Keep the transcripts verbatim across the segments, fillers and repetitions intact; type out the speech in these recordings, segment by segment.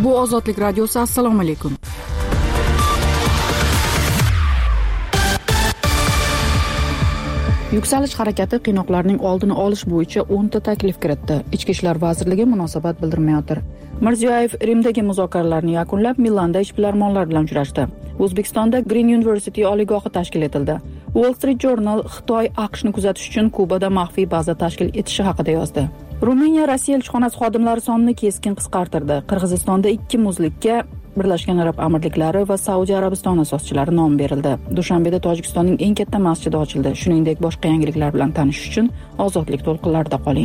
Bu Ozodlik radiosi. Assalomu alaykum. Yuksalish harakati qiynoqlarning oldini olish bo'yicha o'nta taklif kiritdi. Ichki ishlar vazirligi munosabat bildirmayotir. Mirziyoyev Rimdagi muzokaralarni yakunlab, Milanda ishbilarmonlar bilan uchrashdi. O'zbekistonda Green University oliygohi tashkil etildi. Wall Street Journal Xitoy AQShni kuzatish uchun Kubada maxfiy baza tashkil etishi haqida yozdi. Ruminiya Rossiya elchixonasi xodimlari sonini keskin qisqartirdi. Qirg'izistonda ikki muzlikka Birlashgan Arab Amirliklari va Saudiya Arabistoni asoschilari nom berildi. Dushanbeda Tojikistonning eng katta masjidi ochildi. Shuningdek, boshqa yangiliklar bilan tanishish uchun Ozodlik to'lqinlarida qoling.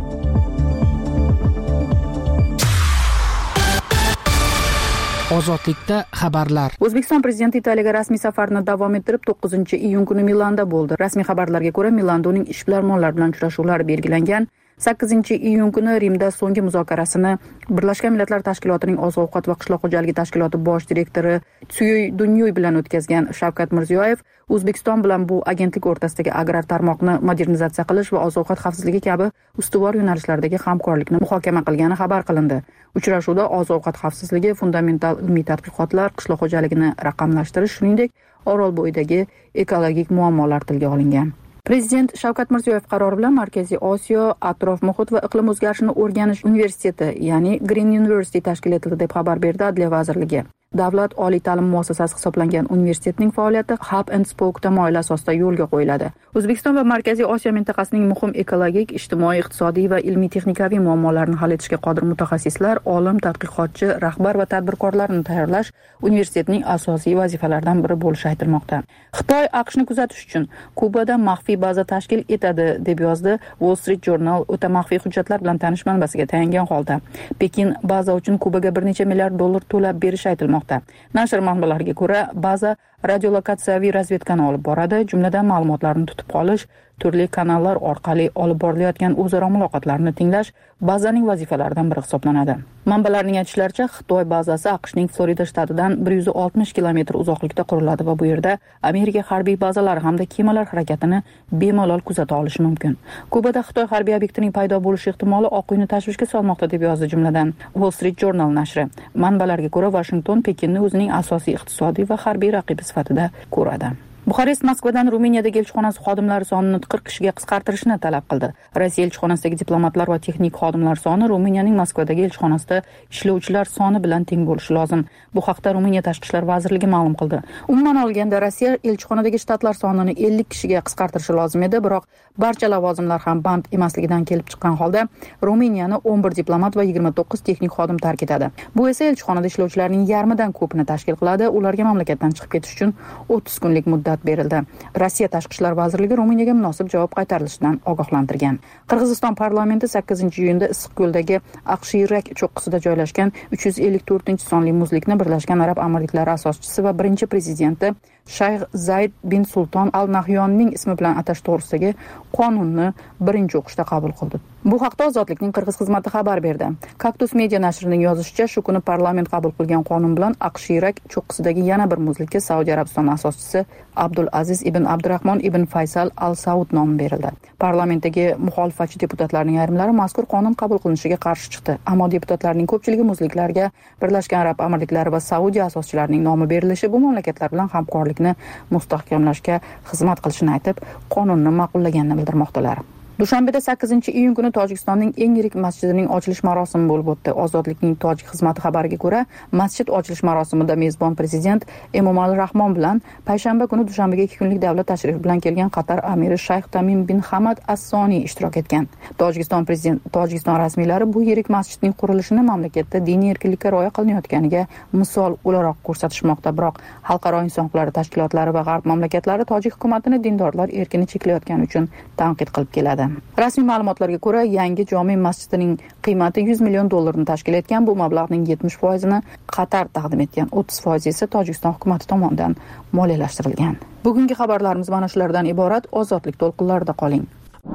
Ozodlikda xabarlar. O'zbekiston prezidenti Italiyaga rasmiy safarini davom ettirib, to'qqizinchi iyun kuni Milanda bo'ldi. Rasmiy xabarlarga ko'ra, Milanda uning ishbilarmonlar bilan uchrashuvlari belgilangan. sakkizinchi iyun kuni Rimda so'nggi muzokarasini Birlashgan Millatlar Tashkilotining Oziq-ovqat va qishloq xo'jaligi tashkiloti bosh direktori Tsuyoy Dunyoy bilan o'tkazgan Shavkat Mirziyoyev, O'zbekiston bilan bu agentlik o'rtasidagi agrar tarmoqni modernizatsiya qilish va oziq-ovqat xavfsizligi kabi ustuvor yo'nalishlardagi hamkorlikni muhokama qilgani xabar qilindi. Uchrashuvda oziq-ovqat xavfsizligi, fundamental ilmiy tadqiqotlar, qishloq xo'jaligini raqamlashtirish, shuningdek, Orolbo'yidagi ekologik muammolar tilga olingan. Prezident Shavkat Mirziyoyev qarori bilan Markaziy Osiyo atrof muhit va iqlim o'zgarishini o'rganish universiteti, ya'ni Green University tashkil etildi deb xabar berdi Adliya vazirligi. Davlat oliy ta'lim muassasasi hisoblangan universitetning faoliyati Hub and Spoke tamoyili asosida yo'lga qo'yiladi. O'zbekiston va Markaziy Osiyo mintaqasining muhim ekologik, ijtimoiy, iqtisodiy va ilmiy-texnikaviy muammolarini hal etishga qodir mutaxassislar, olim, tadqiqotchi, rahbar va tadbirkorlarni tayyorlash universitetning asosiy vazifalaridan biri bo'lishi aytilmoqda. Xitoy AQShni kuzatish uchun Kubada maxfiy baza tashkil etadi deb yozdi Wall Street Journal o'ta maxfiy hujjatlar bilan tanish manbasiga tayangan holda. Pekin baza uchun Kubaga bir necha milliard dollar to'lab berishi aytilmoqda. Nashr manbalariga ko'ra, baza radiolokatsiyaviy razvedkani olib boradi, jumladan ma'lumotlarni tutib qolish, turli kanallar orqali olib borilayotgan o'zaro muloqotlarni tinglash bazaning vazifalaridan biri hisoblanadi. Manbalarning aytishlaricha, Xitoy bazasi AQShning Florida shtatidan bir yuz oltmish kilometr uzoqlikda quriladi va bu yerda Amerika harbiy bazalari hamda kemalar harakatini bemalol kuzata olishi mumkin. Kubada Xitoy harbiy obyektining paydo bo'lishi ehtimoli Oq uyni tashvishga solmoqda deb yozdi jumladan Wall Street Journal nashri. Manbalarga ko'ra, Washington Pekinni o'zining asosiy iqtisodiy va harbiy raqibi sifatida ko'radi. Buxarest Moskvadan Ruminiyadagi elchixonasi xodimlari sonini qirq kishiga qisqartirishni talab qildi. Rossiya elchixonasidagi diplomatlar va texnik xodimlar soni Ruminiyaning Moskvadagi elchixonasida ishlovchilar soni bilan teng bo'lishi lozim. Bu haqda Ruminiya tashqi ishlar vazirligi ma'lum qildi. Umuman olganda Rossiya elchixonadagi shtatlar sonini ellik kishiga qisqartirishi lozim edi, biroq barcha lavozimlar ham band emasligidan kelib chiqqan holda Ruminiyani o'n bir diplomat va yigirma to'qqiz texnik xodim tark etadi. Bu esa elchixonada ishlovchilarning yarmidan ko'pini tashkil qiladi. Ularga mamlakatdan chiqib ketish uchun o'ttiz kunlik muddat berildi. Rossiya tashqi ishlar vazirligi Ruminiyaga munosib javob qaytarilishidan ogohlantirgan. Qirg'iziston parlamenti sakkizinchi iyunda Issiqko'ldagi Aqshirak cho'qqisida joylashgan uch yuz ellik to'rtinchi sonli muzlikni Birlashgan Arab Amirliklari asoschisi va birinchi prezidenti Shayx Zayd bin Sulton Al Nahyonning ismi bilan atash to'g'risidagi qonunni birinchi o'qishda qabul qildi. Bu haqda Ozodlikning Qirg'iz xizmati xabar berdi. Kaktus media nashrining yozishicha, shu kuni parlament qabul qilgan qonun bilan Aqshirak cho'qqisidagi yana bir muzlikka Saudiya Arabistoni asoschisi Abdul Aziz ibn Abdurahmon ibn Faysal Al Saud nomi berildi. Parlamentdagi muxolifatchi deputatlarning ayrimlari mazkur qonun qabul qilinishiga qarshi chiqdi, ammo deputatlarning ko'pchiligi muzliklarga Birlashgan Arab Amirliklari va Saudiya asoschilarining nomi berilishi bu mamlakatlar bilan hamkorlikni mustahkamlashga xizmat qilishini aytib, qonunni ma'qullaganini bildirmoqdalar. Dushanbeda sakkizinchi iyun kuni Tojikistonning eng yirik masjidining ochilish marosimi bo'lib o'tdi. Ozodlikning tojik xizmati xabariga ko'ra, masjid ochilish marosimida mezbon prezident Emomali Rahmon bilan payshanba kuni Dushanbega ikki kunlik davlat tashrifi bilan kelgan Qatar amiri Shayx Tamim bin Hamad As-Soni ishtirok etgan. Tojikiston prezident Tojikiston rasmiylari bu yirik masjidning qurilishini mamlakatda diniy erkinlikka rioya qilinayotganiga misol o'laroq ko'rsatishmoqda, biroq xalqaro inson huquqlari tashkilotlari va g'arb mamlakatlari tojik hukumatini dindorlar erkini cheklayotgani uchun tanqid qilib keladi. Rasmiy ma'lumotlarga ko'ra, yangi jome masjidining qiymati yuz million dollarni tashkil etgan. Bu mablag'ning yetmish foizini Qatar taqdim etgan, o'ttiz foizi esa Tojikiston hukumati tomonidan moliyalashtirilgan. Bugungi xabarlarimiz mana shulardan iborat. Ozodlik to'lqinlarida qoling.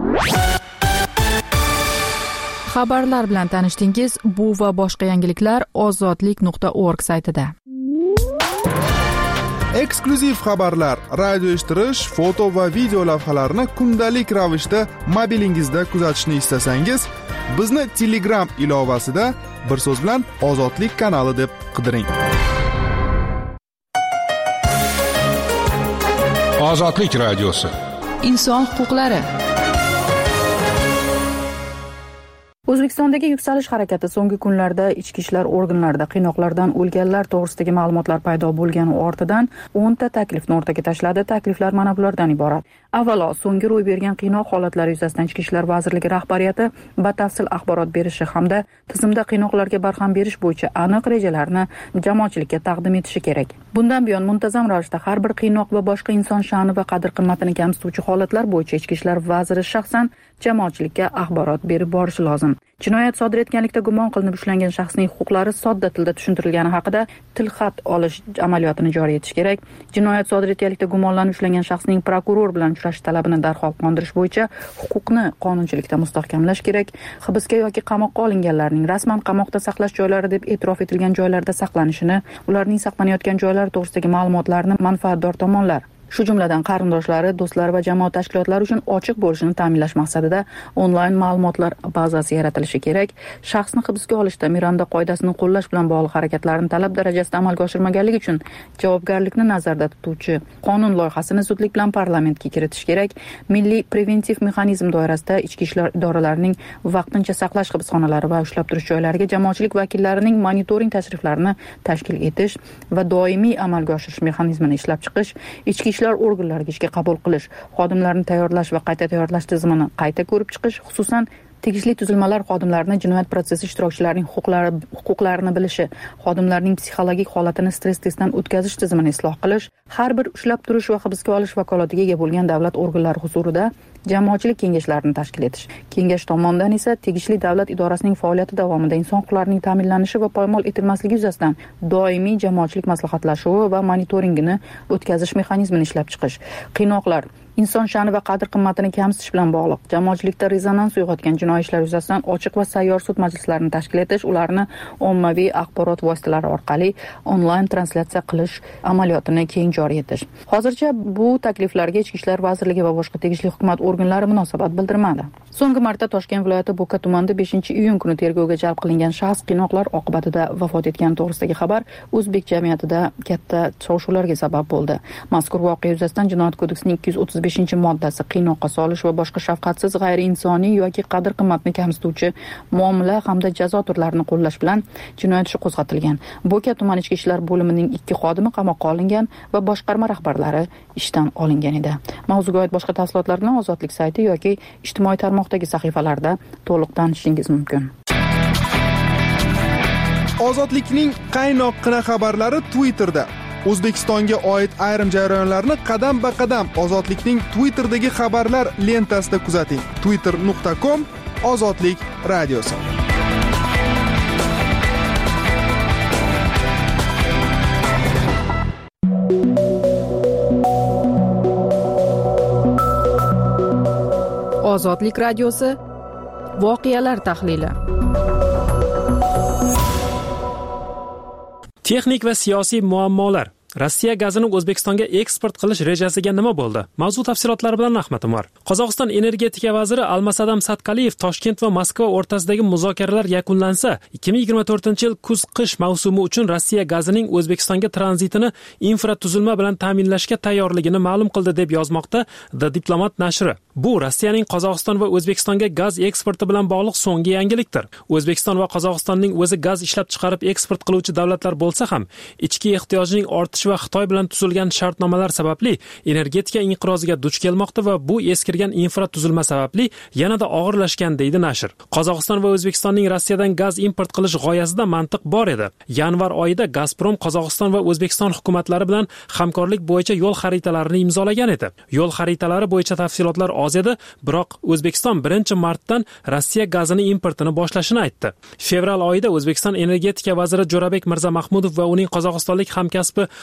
Xabarlar bilan tanishdingiz. Bu va boshqa yangiliklar ozodlik nuqta org saytida. Eksklyuziv xabarlar, radio eshittirish, foto va video lavhalarni kundalik ravishda mobilingizda kuzatishni istasangiz, bizni Telegram ilovasida bir so'z bilan Ozodlik kanali deb qidiring. Ozodlik radiosi. Inson huquqlari. O'zbekistondagi yuksalish harakati so'nggi kunlarda ichki ishlar organlarida qiynoqlardan o'lganlar to'g'risidagi ma'lumotlar paydo bo'lgani ortidan o'nta taklifni o'rtaga tashladi. Takliflar mana bulardan iborat. Avvalo, so'nggi ro'y bergan qiynoq holatlari yuzasidan Ichki ishlar vazirligi rahbariyati batafsil axborot berishi hamda tizimda qiynoqlarga barham berish bo'yicha aniq rejalarni jamoatchilikka taqdim etishi kerak. Bundan buyon muntazam ravishda har bir qiynoq va boshqa inson sha'ni va qadr-qimmatini kamsituvchi holatlar bo'yicha Ichki ishlar vaziri shaxsan jamoatchilikka axborot berib borishi lozim. Jinoyat sodir etganlikda gumon qilinib ushlangan shaxsning huquqlari sodda tilda tushuntirilgani haqida tilxat olish amaliyotini joriy etish kerak. Jinoyat sodir etganlikda gumonlanib ushlangan shaxsning prokuror bilan uchrashish talabini darhol qondirish bo'yicha huquqni qonunchilikda mustahkamlash kerak. Hibsga yoki qamoqqa olinganlarning rasman qamoqda saqlash joylari deb e'tirof etilgan joylarda saqlanishini, ularning saqlanayotgan joylar to'g'risidagi ma'lumotlarni manfaatdor tomonlar, shu jumladan qarindoshlari, do'stlari va jamoat tashkilotlari uchun ochiq bo'lishini ta'minlash maqsadida onlayn ma'lumotlar bazasi yaratilishi kerak. Shaxsni hibsga olishda Miranda qoidasini qo'llash bilan bog'liq harakatlarni talab darajasida amalga oshirmaganligi uchun javobgarlikni nazarda tutuvchi qonun loyihasini zudlik bilan parlamentga kiritish kerak. Milliy preventiv mexanizm doirasida ichki ishlar idoralarining vaqtincha saqlash hibsxonalari va ushlab turish joylariga jamoatchilik vakillarining monitoring tashriflarini tashkil etish va doimiy amalga oshirish mexanizmini ishlab chiqish, ichki ishlar organlariga ishga qabul qilish, xodimlarni tayyorlash va qayta tayyorlash tizimini qayta ko'rib chiqish, xususan tegishli tuzilmalar xodimlarni jinoyat protsessi ishtirokchilarining huquqlari huquqlarini bilishi, xodimlarning psixologik holatini stress testdan o'tkazish tizimini isloh qilish, har bir ushlab turish va hibsga olish vakolatiga ega bo'lgan davlat organlari huzurida jamoatchilik kengashlarini tashkil etish. Kengash tomonidan esa tegishli davlat idorasining faoliyati davomida inson huquqlarining ta'minlanishi va poymol etilmasligi yuzasidan doimiy jamoatchilik maslahatlashuvi va monitoringini o'tkazish mexanizmini ishlab chiqish. Qiynoqlar, inson sha'ni va qadr-qimmatini kamsitish bilan bog'liq rezonans rezonans uyg'otgan jinoiy ishlar yuzasidan ochiq va sayyor sud majlislarini tashkil etish, ularni ommaviy axborot vositalari orqali onlayn translyatsiya qilish amaliyotini keng joriy etish. Hozircha bu takliflarga Ichki ishlar vazirligi va boshqa tegishli hukumat organlari munosabat bildirmadi. So'nggi marta Toshkent viloyati Bo'ka tumanida beshinchi iyun kuni tergovga jalb qilingan shaxs qiynoqlar oqibatida vafot etgani to'g'risidagi xabar o'zbek jamiyatida katta shov-shuvlarga sabab bo'ldi. Mazkur voqea yuzasidan Jinoyat kodeksining ikki yuz o'ttiz beshinchi moddasi qiynoqqa solish va boshqa shafqatsiz, g'ayriinsoniy yoki qadr-qimmatni kamsituvchi muomala hamda jazo turlarini qo'llash bilan jinoyat ishi qo'zg'atilgan. Bo'ka tuman ichki ishlar bo'limining ikki xodimi qamoqqa olingan va boshqarma rahbarlari ishdan olingan edi. Mavzuga oid boshqa tafsilotlar bilan Ozodlik sayti yoki ijtimoiy tarmoqdagi sahifalarda to'liq tanishishingiz mumkin. Ozodlikning qaynoqqina xabarlari Twitterda. O'zbekistonga oid ayrim jarayonlarni qadam-ba-qadam Ozodlikning Twitter'dagi xabarlar lentasida kuzating. twitter nuqta com Ozodlik radiosi. Ozodlik radiosi voqealar tahlili. Texnik va siyosiy muammolar. Rossiya gazini O'zbekistonga eksport qilish rejasiga nima bo'ldi? Mavzu tafsilotlari bilan Ahmad Umar. Qozog'iston energetika vaziri Almasadam Satqaliyev Toshkent va Moskva o'rtasidagi muzokaralar yakunlansa, ikki ming yigirma to'rtinchi yil kuz-qish mavsumi uchun Rossiya gazining O'zbekistonga tranzitini infratuzilma bilan ta'minlashga tayyorligini ma'lum qildi deb yozmoqda The Diplomat nashri. Bu Rossiyaning Qozog'iston va O'zbekistonga gaz eksporti bilan bog'liq so'nggi yangilikdir. O'zbekiston va Qozog'istonning o'zi gaz ishlab chiqarib eksport qiluvchi davlatlar bo'lsa ham, ichki ehtiyojning ortishi va Xitoy bilan tuzilgan shartnomalar sababli energetika inqiroziga duch kelmoqda va bu eskirgan infratuzilma sababli yanada og'irlashgan deydi nashr. Qozog'iston va O'zbekistonning Rossiyadan gaz import qilish g'oyasida mantiq bor edi. Yanvar oyida Gazprom Qozog'iston va O'zbekiston hukumatlari bilan hamkorlik bo'yicha yo'l xaritalarini imzolagan edi. Yo'l xaritalari bo'yicha tafsilotlar oz edi, biroq O'zbekiston birinchi martdan Rossiya gazini importini boshlashini aytdi. Fevral oyida O'zbekiston energetika vaziri Jo'rabek Mirzamahmudov va uning qozog'istonlik hamkasbi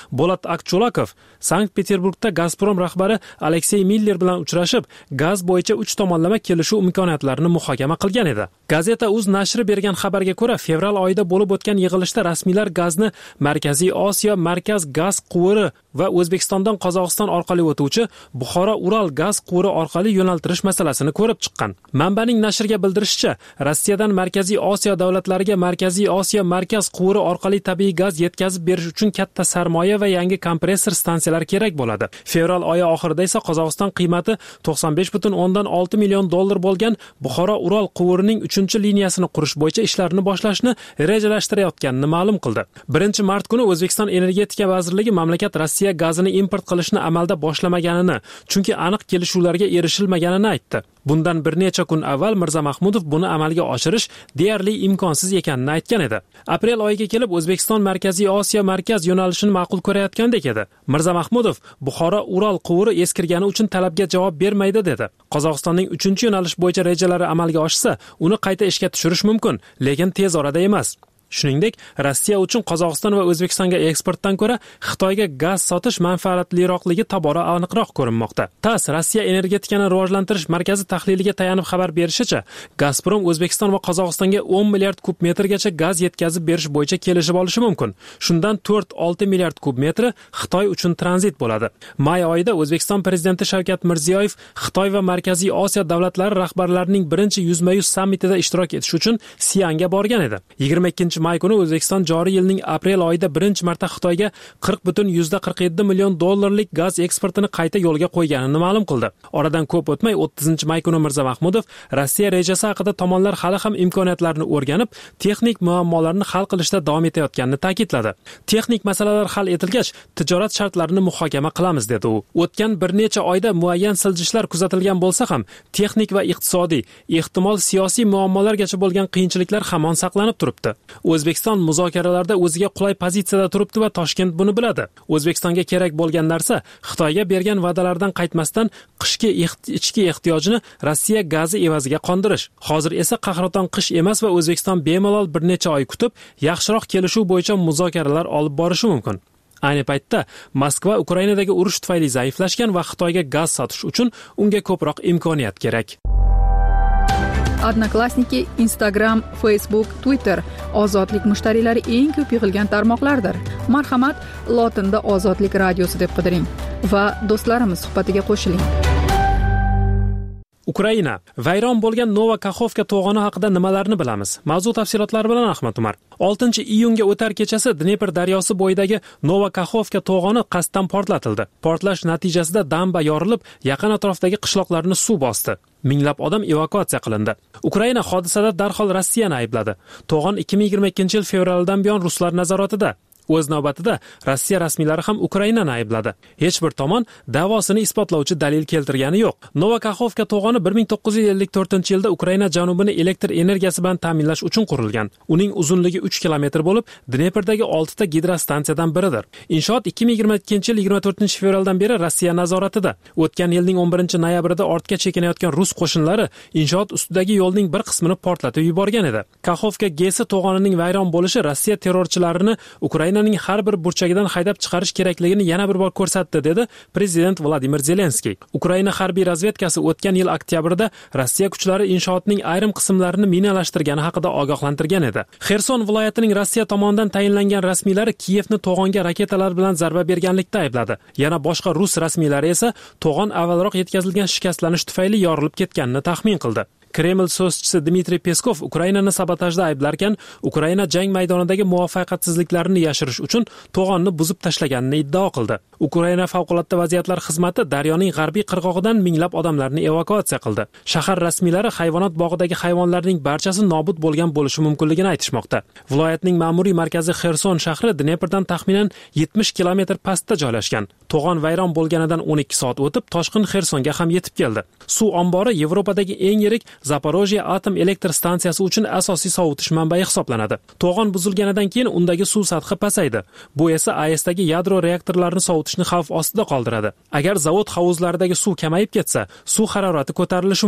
Bolat Akchulakov Sankt-Peterburgda Gazprom rahbari Aleksey Miller bilan uchrashib, gaz bo'yicha uch tomonlama kelishuv imkoniyatlarini muhokama qilgan edi. Gazeta uz nashri bergan xabarga ko'ra, fevral oyida bo'lib o'tgan yig'ilishda rasmiylar gazni Markaziy Osiyo markaz gaz quvuri va O'zbekistondan Qozog'iston orqali o'tuvchi Buxoro-Ural gaz quvuri orqali yo'naltirish masalasini ko'rib chiqqan. Manbaning nashrga bildirishicha, Rossiyadan Markaziy Osiyo davlatlariga Markaziy Osiyo markaz quvuri orqali tabiiy gaz yetkazib berish uchun katta sarmoya va yangi kompressor stansiyalar kerak bo'ladi. Fevral oyi oxirida esa Qozog'iston qiymati to'qson besh butun o'ndan olti million dollar bo'lgan Buxoro-Ural quvurining uchinchi liniyasini qurish bo'yicha ishlarni boshlashni rejalashtirayotganini ma'lum qildi. birinchi mart kuni O'zbekiston Energetika vazirligi mamlakat Rossiya gazini import qilishni amalda boshlamaganini, chunki aniq kelishuvlarga erishilmaganini aytdi. Bundan bir necha kun avval Mirza Mahmudov buni amalga oshirish deyarli imkonsiz ekanini aytgan edi. Aprel oyiga kelib O'zbekiston Markaziy Osiyo markaz yo'nalishini ma'qul ko'rayotgandek edi. Mirza Mahmudov Buxoro-Ural quvuri eskirgani uchun talabga javob bermaydi dedi. Qozog'istonning uchinchi yo'nalish bo'yicha rejalari amalga oshsa, uni qayta ishga tushirish mumkin, lekin tez orada emas. Shuningdek, Rossiya uchun Qozog'iston va O'zbekistonga eksportdan ko'ra Xitoyga gaz sotish manfaatliroqligi tobora aniqroq ko'rinmoqda. TASS Rossiya energetikani rivojlantirish markazi tahliliga tayanib xabar berishicha, Gazprom O'zbekiston va Qozog'istonga o'n milliard kub metrgacha gaz yetkazib berish bo'yicha kelishib olishi mumkin. Shundan to'rt olti milliard kub metri Xitoy uchun tranzit bo'ladi. May oyida O'zbekiston prezidenti Shavkat Mirziyoyev Xitoy va Markaziy Osiyo davlatlari rahbarlarining birinchi yuzma-yuz sammitida ishtirok etish uchun Sianga borgan edi. yigirma ikkinchi may kuni O'zbekiston joriy yilning aprel oyida birinchi marta Xitoyga qirq butun qirq yetti million dollarlik gaz eksportini qayta yo'lga qo'yganini ma'lum qildi. Oradan ko'p o'tmay o'ttizinchi may kuni Mirza Mahmudov Rossiya rejasi haqida tomonlar hali ham imkoniyatlarni o'rganib, texnik muammolarni hal qilishda davom etayotganini ta'kidladi. Texnik masalalar hal etilgach, tijorat shartlarini muhokama qilamiz dedi u. O'tgan bir necha oyda muayyan siljishlar kuzatilgan bo'lsa ham, texnik va iqtisodiy, ehtimol siyosiy muammolargacha bo'lgan qiyinchiliklar hamon saqlanib turibdi. O'zbekiston muzokaralarda o'ziga qulay pozitsiyada turibdi va Toshkent buni biladi. O'zbekistonga kerak bo'lgan narsa Xitoyga bergan va'dalardan qaytmasdan qishki ichki ehtiyojini Rossiya gazi evaziga qondirish. Hozir esa qahraton qish emas va O'zbekiston bemalol bir necha oy kutib, yaxshiroq kelishuv bo'yicha muzokaralar olib borishi mumkin. Ayni paytda Moskva Ukrainadagi urush tufayli zaiflashgan va Xitoyga gaz sotish uchun unga ko'proq imkoniyat kerak. Odnoklassniki, Instagram, Facebook, Twitter ozodlik mushtariylari eng ko'p yig'ilgan tarmoqlardir. Marhamat, lotinda Ozodlik radiosi deb qidiring va do'stlarimiz suhbatiga qo'shiling. Ukraina vayron bo'lgan Nova Kakhovka to'g'oni haqida nimalarni bilamiz? Mavzu tafsilotlari bilan Ahmad Umar. oltinchi iyunga o'tar kechasi Dnepr daryosi bo'yidagi Nova Kakhovka to'g'oni qasddan portlatildi. Portlash natijasida damba yorilib, yaqin atrofdagi qishloqlarni suv bosdi. Minglab odam evakuatsiya qilindi. Ukraina hodisada darhol Rossiyani aybladi. To'g'on ikki ming yigirma ikkinchi yil fevraldan buyon ruslar nazoratida. O'z navbatida Rossiya rasmiylari ham Ukrainani aybladi. Hech bir tomon da'vosini isbotlovchi dalil keltirgani yo'q. Nova Kakhovka to'g'oni bir ming to'qqiz yuz ellik to'rtinchi yilda Ukraina janubini elektr energiyasi bilan ta'minlash uchun qurilgan. Uning uzunligi uch kilometr bo'lib, Dneprdagi oltita gidrostansiyadan biridir. Inshoot ikki ming yigirma ikkinchi yil yigirma to'rtinchi fevraldan beri Rossiya nazoratida. O'tgan yilning o'n birinchi noyabrida ortga chekinayotgan rus qo'shinlari inshoot ustidagi yo'lning bir qismini portlatib yuborgan edi. Kakhovka gesi to'g'onining vayron bo'lishi Rossiya terrorchilarini Ukraina Ukrainaning har bir burchagidan haydab chiqarish kerakligini yana bir bor ko'rsatdi, dedi prezident Vladimir Zelenskiy. Ukraina harbiy razvedkasi o'tgan yil oktyabrda Rossiya kuchlari inshootning ayrim qismlarini minalashtirgani haqida ogohlantirgan edi. Xerson viloyatining Rossiya tomonidan tayinlangan rasmiylari Kiyevni to'g'onga raketalar bilan zarba berganlikda aybladi. Yana boshqa rus rasmiylari esa to'g'on avvalroq yetkazilgan shikastlanish tufayli yorilib ketganini taxmin qildi. Kreml so'zchisi Dmitriy Peskov Ukrainani sabotajda ayblarkan, Ukraina jang maydonidagi muvaffaqiyatsizliklarini yashirish uchun to'g'onni buzib tashlaganini iddao qildi. Ukraina favqulodda vaziyatlar xizmati daryoning g'arbiy qirg'og'idan minglab odamlarni evakuatsiya qildi. Shahar rasmiylari hayvonot bog'idagi hayvonlarning barchasi nobud bo'lgan bo'lishi mumkinligini aytishmoqda. Viloyatning ma'muriy markazi Xerson shahri Dneprdan taxminan yetmish kilometr pastda joylashgan. To'g'on vayron bo'lganidan o'n ikki soat o'tib, toshqin Xersonga ham yetib keldi. Suv ombori Yevropadagi eng yirik Zaporojye atom elektr stansiyasi uchun asosiy sovutish manbai hisoblanadi. To'g'on buzilganidan keyin undagi suv sathi pasaydi. Bu esa A E S'dagi yadro reaktorlarini sovutishni xavf ostida qoldiradi. Agar zavod hovuzlaridagi suv kamayib ketsa, suv harorati ko'tarilishi mumkin.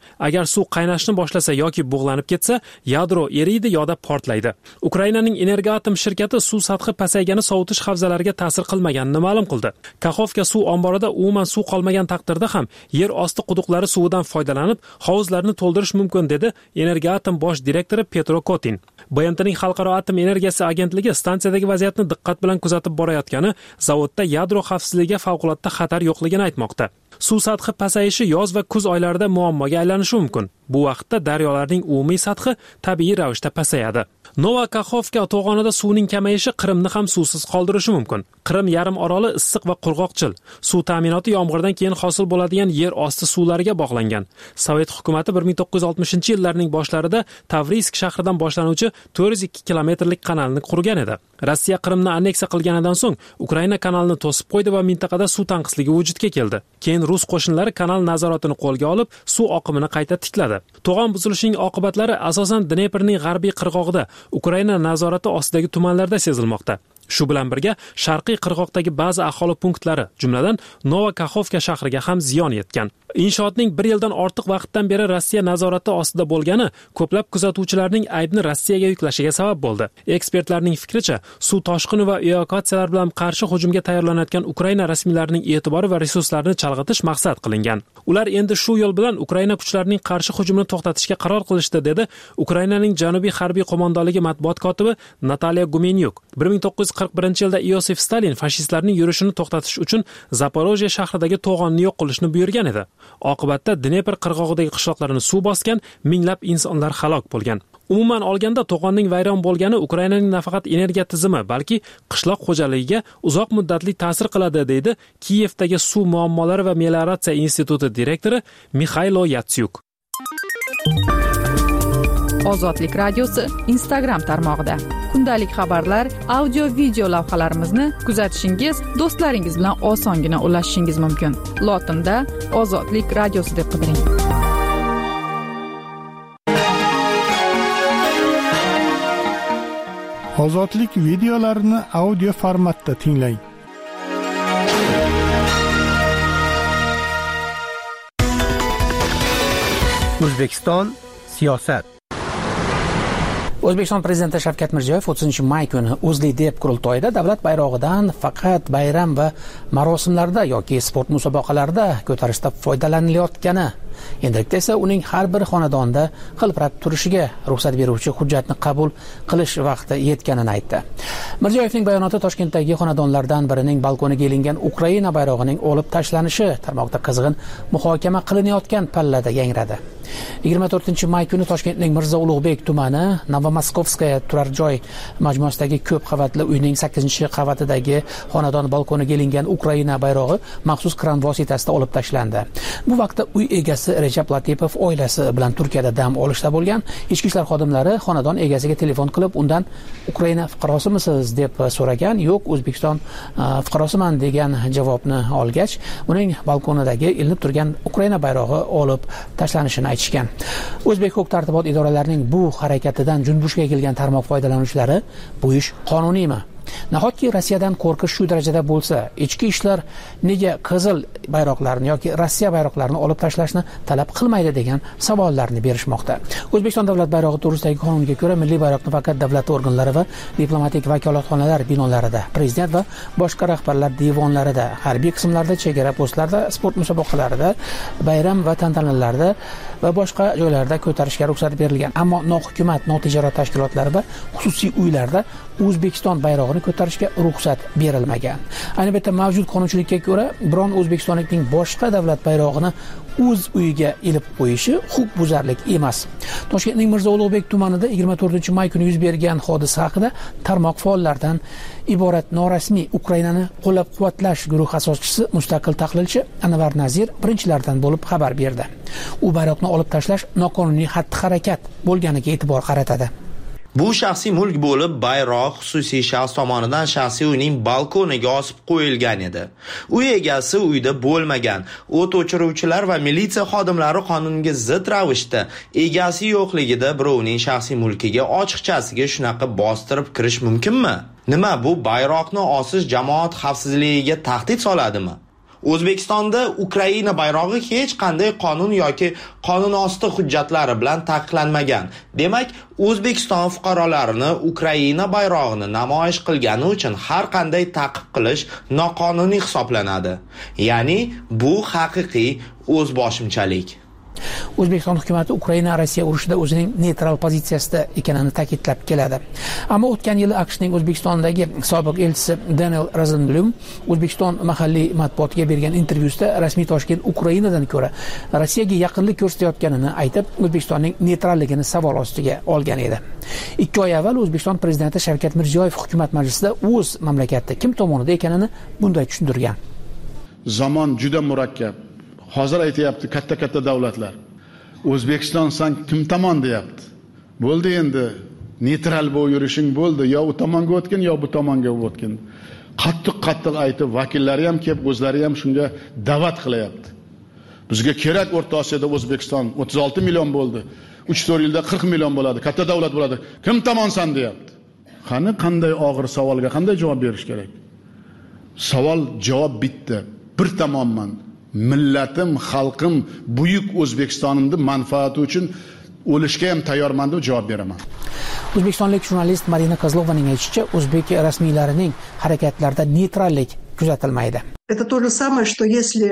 Agar suv qaynashni boshlasa yoki bug'lanib ketsa, yadro eriydi yoda portlaydi. Ukrainaning Energoatom shirkati suv sathi pasaygani sovutish havzalariga ta'sir qilmaganini ma'lum qildi. Kaxovka suv omborida umuman suv qolmagan taqdirda ham yer osti quduqlari suvidan foydalanib, hovuzlarni to'ldirish mumkin dedi Energoatom bosh direktori Petro Kotin. B M T'ning Xalqaro atom energiyasi agentligi stansiyadagi vaziyatni diqqat bilan kuzatib borayotgani, zavodda yadro xavfsizligiga favqulodda xatar yo'qligini aytmoqda. Suv sathi pasayishi yoz va kuz oylarida muammoga aylanishi mumkin. Bu vaqtda daryolarning umumiy sathi tabiiy ravishda pasayadi. Nova Kaxovka to'g'onida suvning kamayishi Qrimni ham suvsiz qoldirishi mumkin. Qrim yarim oroli issiq va qurg'oqchil. Suv ta'minoti yomg'irdan keyin hosil bo'ladigan yer osti suvlariga bog'langan. Sovet hukumatı bir ming to'qqiz yuz oltmishinchi yillarning boshlarida Tavrisk shahridan boshlanuvchi to'rt yuz ikki kilometrlik kanalni qurgan edi. Rossiya Qrimni anneksiya qilganidan so'ng Ukraina kanalni to'sib qo'ydi va mintaqada suv tanqisligi vujudga keldi. Keyin rus qo'shinlari kanal nazoratini qo'lga olib, suv oqimini qayta tikladi. To'g'on buzilishining oqibatlari asosan Dneprning g'arbiy qirg'og'ida, Ukraina nazorati ostidagi tumanlarda sezilmoqda. Shu bilan birga sharqiy qirg'oqdagi ba'zi aholi punktlari, jumladan Nova Kaxovka shahriga ham ziyon yetgan. Inshootning bir yildan ortiq vaqtdan beri Rossiya nazorati ostida bo'lgani ko'plab kuzatuvchilarning aybni Rossiyaga yuklashiga sabab bo'ldi. Ekspertlarning fikricha, suv toshqini va evakuatsiyalar bilan qarshi hujumga tayyorlanayotgan Ukraina rasmiylarining e'tibori va resurslarini chalg'itish maqsad qilingan. Ular endi shu yo'l bilan Ukraina kuchlarining qarshi hujumini to'xtatishga qaror qilishdi, dedi Ukrainaning Janubiy harbiy qo'mondonligi matbuot kotibi Nataliya Gumenyuk. bir ming to'qqiz yuz qirq birinchi yilda Iosif Stalin fashistlarning yurishini to'xtatish uchun Zaporojye shahridagi to'g'onni yo'q qilishni buyurgan edi. Oqibatda Dnepr qirg'og'idagi qishloqlarni suv bosgan, minglab insonlar halok bo'lgan. Umuman olganda to'g'onning vayron bo'lgani Ukrainaning nafaqat energiya tizimi, balki qishloq xo'jaligiga uzoq muddatli ta'sir qiladi, deydi Kiyevdagi suv muammolari va melioratsiya instituti direktori Mikhailo Yatsyuk. Ozodlik radiosi Instagram tarmog'ida kundalik xabarlar, audio video lavhalarimizni kuzatishingiz, do'stlaringiz bilan osongina ulashishingiz mumkin. Lotinda Ozodlik radiosi deb qidiring. Ozodlik videolarini audio formatda tinglang. O'zbekiston siyosat. O'zbekiston prezidenti Shavkat Mirziyoyev o'ttizinchi may kuni O'zLiDep qurultoyida davlat bayrog'idan faqat bayram va marosimlarda yoki sport musobaqalarida ko'tarishda foydalanilayotgani, endilikda esa uning har bir xonadonda hilpirab turishiga ruxsat beruvchi hujjatni qabul qilish vaqti yetganini aytdi. Mirziyoyevning bayonoti Toshkentdagi xonadonlardan birining balkoniga ilingan Ukraina bayrog'ining olib tashlanishi tarmoqda qizg'in muhokama qilinayotgan pallada yangradi. yigirma to'rtinchi may kuni Toshkentning Mirzo Ulug'bek tumani Novomoskovskaya turar joy majmuasidagi ko'p qavatli uyning sakkizinchi qavatidagi xonadon balkoniga ilingan Ukraina bayrog'i maxsus kran vositasida olib tashlandi. Bu vaqtda uy egasi Rejab Latipov oilasi bilan Turkiyada dam olishda bo'lgan. Ichki ishlar xodimlari xonadon egasiga telefon qilib, undan Ukraina fuqarosimisiz deb so'ragan. Yo'q, O'zbekiston fuqarosiman degan javobni olgach, uning balkonidagi ilinib turgan Ukraina bayrog'i olib tashlanishini aytishgan. O'zbek huquq-tartibot idoralarining bu harakatidan junbushga kelgan tarmoq foydalanuvchilari, bu ish qonuniymi? Nahotki Rossiyadan qo'rqish shu darajada bo'lsa, ichki ishlar nega qizil bayroqlarni yoki Rossiya bayroqlarini olib tashlashni talab qilmaydi degan savollarni berishmoqda. O'zbekiston davlat bayrog'i to'g'risidagi qonunga ko'ra milliy bayroqni faqat davlat organlari va diplomatik vakolatxonalar binolarida, prezident va boshqa rahbarlar devonlarida, harbiy qismlarda, chegara postlarida, sport musobaqalarida, bayram va tantanalarda va boshqa joylarda ko'tarishga ruxsat berilgan. Ammo nohukumat, notijorat tashkilotlari va xususiy uylarda O'zbekiston bayrog'ini ko'tarishga ruxsat berilmagan. Ayni paytda mavjud qonunchilikka ko'ra, biron o'zbekistonlikning boshqa davlat bayrog'ini o'z uyiga ilib qo'yishi huquqbuzarlik emas. Toshkentning Mirzo Ulug'bek tumanida yigirma to'rtinchi may kuni yuz bergan hodisa haqida tarmoq faollaridan iborat norasmiy Ukrainani qo'llab-quvvatlash guruhi asoschisi, mustaqil tahlilchi Anvar Nazir birinchilardan bo'lib xabar berdi. U bayroqni olib tashlash noqonuniy xatti-harakat bo'lganiga e'tibor qaratadi. Bu shaxsiy mulk bo'lib, bayroq xususiy shaxs tomonidan shaxsiy uyning balkoniga osib qo'yilgan edi. Uy egasi uyda bo'lmagan. O't o'chiruvchilar va militsiya xodimlari qonunga zid ravishda egasi yo'qligida birovning shaxsiy mulkiga ochiqchasiga shunaqa bostirib kirish mumkinmi? Nima bu bayroqni osish jamoat xavfsizligiga tahdid soladimi? O'zbekistonda Ukraina bayrog'i hech qanday qonun yoki qonun osti hujjatlari bilan taqiqlanmagan. Demak, O'zbekiston fuqarolarini Ukraina bayrog'ini namoyish qilgani uchun har qanday ta'qib qilish noqonuniy hisoblanadi. Ya'ni bu haqiqiy o'zboshimchalik. O'zbekiston hukumati Ukraina Rossiya urushida o'zining neytral pozitsiyasida ekanini ta'kidlab keladi. Ammo o'tgan yili AQShning O'zbekistondagi sobiq elchisi Daniel Rosenblum O'zbekiston mahalliy matbuotiga bergan intervyusida rasmiy Toshkent Ukrainadan ko'ra Rossiyaga yaqinlik ko'rsatayotganini aytib, O'zbekistonning neytralligini savol ostiga olgan edi. ikki oy avval O'zbekiston prezidenti Shavkat Mirziyoyev hukumat majlisida o'z mamlakati kim tomonida ekanini bunday tushuntirgan. Zamon juda murakkab. Hozir aytayapti katta-katta davlatlar. O'zbekiston san kim tomon deyapti. Bo'ldi endi neytral bo'lib yurishing bo'ldi, yo u tomonga o'tgin, yo bu tomonga o'tgin. Qattiq-qattiq aytib, vakillari ham kelib, o'zlari ham shunga da'vat qilyapti. Bizga kerak O'rta Osiyoda O'zbekiston o'ttiz olti million bo'ldi. uch to'rt yilda qirq million bo'ladi, katta davlat bo'ladi. Kim tomonsan deyapti. Qani qanday og'ir savolga qanday javob berish kerak? Savol javob bitta. Bir tomonman. Millatim, xalqim, buyuk O'zbekistonimning manfaati uchun o'lishga ham tayyorman deb javob beraman. O'zbekistonlik jurnalist Marina Kozlovaning aytishicha, o'zbek rasmiylarining harakatlarida neytrallik kuzatilmaydi. Это то же самое, что если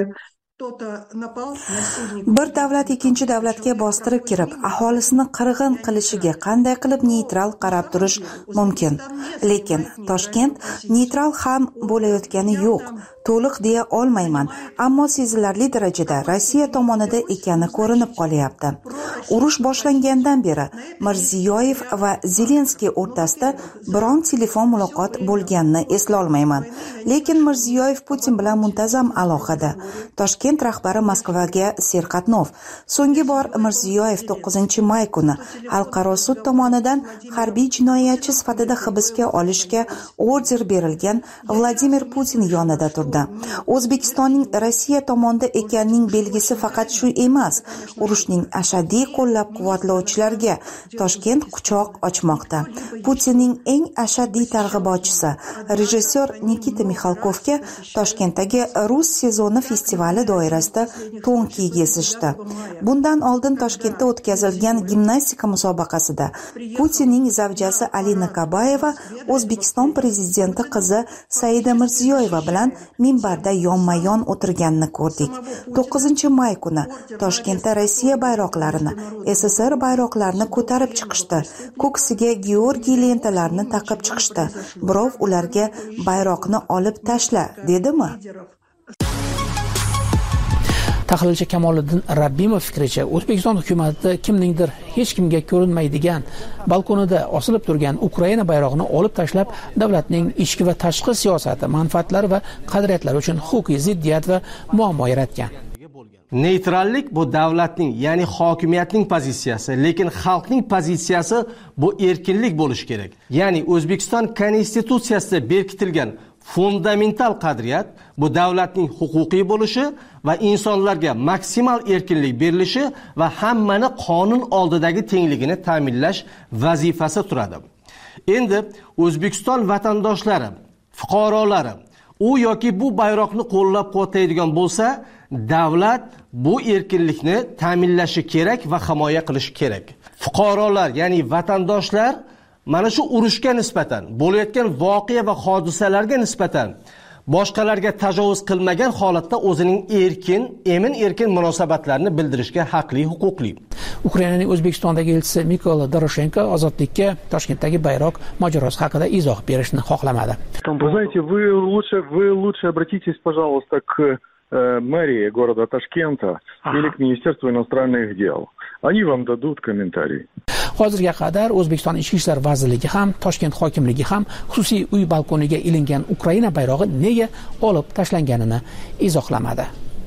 bir davlat ikkinchi davlatga bostirib kirib, aholisini qirg'in qilishiga qanday qilib neytral qarab turish mumkin? Lekin Toshkent neytral ham bo'layotgani yo'q. To'liq deya olmayman, ammo sezilarli darajada Rossiya tomonida ekani ko'rinib qolyapti. Urush boshlangandan beri Mirziyoyev va Zelenskiy o'rtasida biron telefon muloqot bo'lganini esla olmayman. Lekin Mirziyoyev Putin bilan muntazam aloqada. Toshkent rahbari Moskvaga serqatnov. So'nggi bor Mirziyoyev to'qqizinchi may kuni xalqaro sud tomonidan harbiy jinoyatchi sifatida hibsga olishga order berilgan Vladimir Putin yonida turdi. O'zbekistonning Rossiya tomonida ekanining belgisi faqat shu emas. Urushning ashaddiy qo'llab-quvvatlovchilarga Toshkent quchoq ochmoqda. Putinning eng ashaddiy targ'ibotchisi rejissyor Nikita Mixalkovga Toshkentdagi Rus sezoni festivali doirasida to'n kiygizishdi. Bundan oldin Toshkentda o'tkazilgan gimnastika musobaqasida Putinning zavjasi Alina Kabayeva O'zbekiston prezidenti qizi Saida Mirziyoyeva bilan minbarda yonma-yon o'tirganini ko'rdik. to'qqizinchi may kuni Toshkentda Rossiya bayroqlarini, S S R bayroqlarini ko'tarib chiqishdi. Ko'ksiga Georgiy lentalarini taqib chiqishdi. Birov ularga bayroqni olib tashla dedimi? Tahlilchi Kamoliddin Rabbimov fikricha, O'zbekiston hukumati kimningdir hech kimga ko'rinmaydigan balkonida osilib turgan Ukraina bayrog'ini olib tashlab, davlatning ichki va tashqi siyosati, manfaatlari va qadriyatlari uchun huquqiy ziddiyat va muammo yaratgan. Neytrallik bu davlatning, ya'ni hokimiyatning pozitsiyasi, lekin xalqning pozitsiyasi bu erkinlik bo'lishi kerak. Ya'ni O'zbekiston konstitutsiyasida berkitilgan fundamental qadriyat bu davlatning huquqiy bo'lishi va insonlarga maksimal erkinlik berilishi va hammani qonun oldidagi tengligini ta'minlash vazifasi turadi. Endi O'zbekiston vatandoshlari, fuqarolari u yoki bu bayroqni qo'llab-quvvatlaydigan bo'lsa, davlat bu erkinlikni ta'minlashi kerak va himoya qilishi kerak. Fuqarolar, ya'ni vatandoshlar mana shu urushga nisbatan, bo'layotgan voqea va hodisalarga nisbatan boshqalarga tajovuz qilmagan holatda o'zining erkin, emin erkin munosabatlarini bildirishga haqli, huquqli. Ukrainaning O'zbekistondagi elchisi Mikola Doroshenko ozodlikka Toshkentdagi bayroq mojarosi haqida izoh berishni xohlamadi. Вы знаете, вы лучше вы лучше обратитесь, пожалуйста, к э, мэрии города Ташкента ага. или к Министерству иностранных дел. Они вам дадут комментарий. Hozirga qadar O'zbekiston Ichki ishlar vazirligi ham, Toshkent hokimligi ham xususiy uy balkoniga ilingan Ukraina bayrog'i nega olib tashlanganini izohlamadi.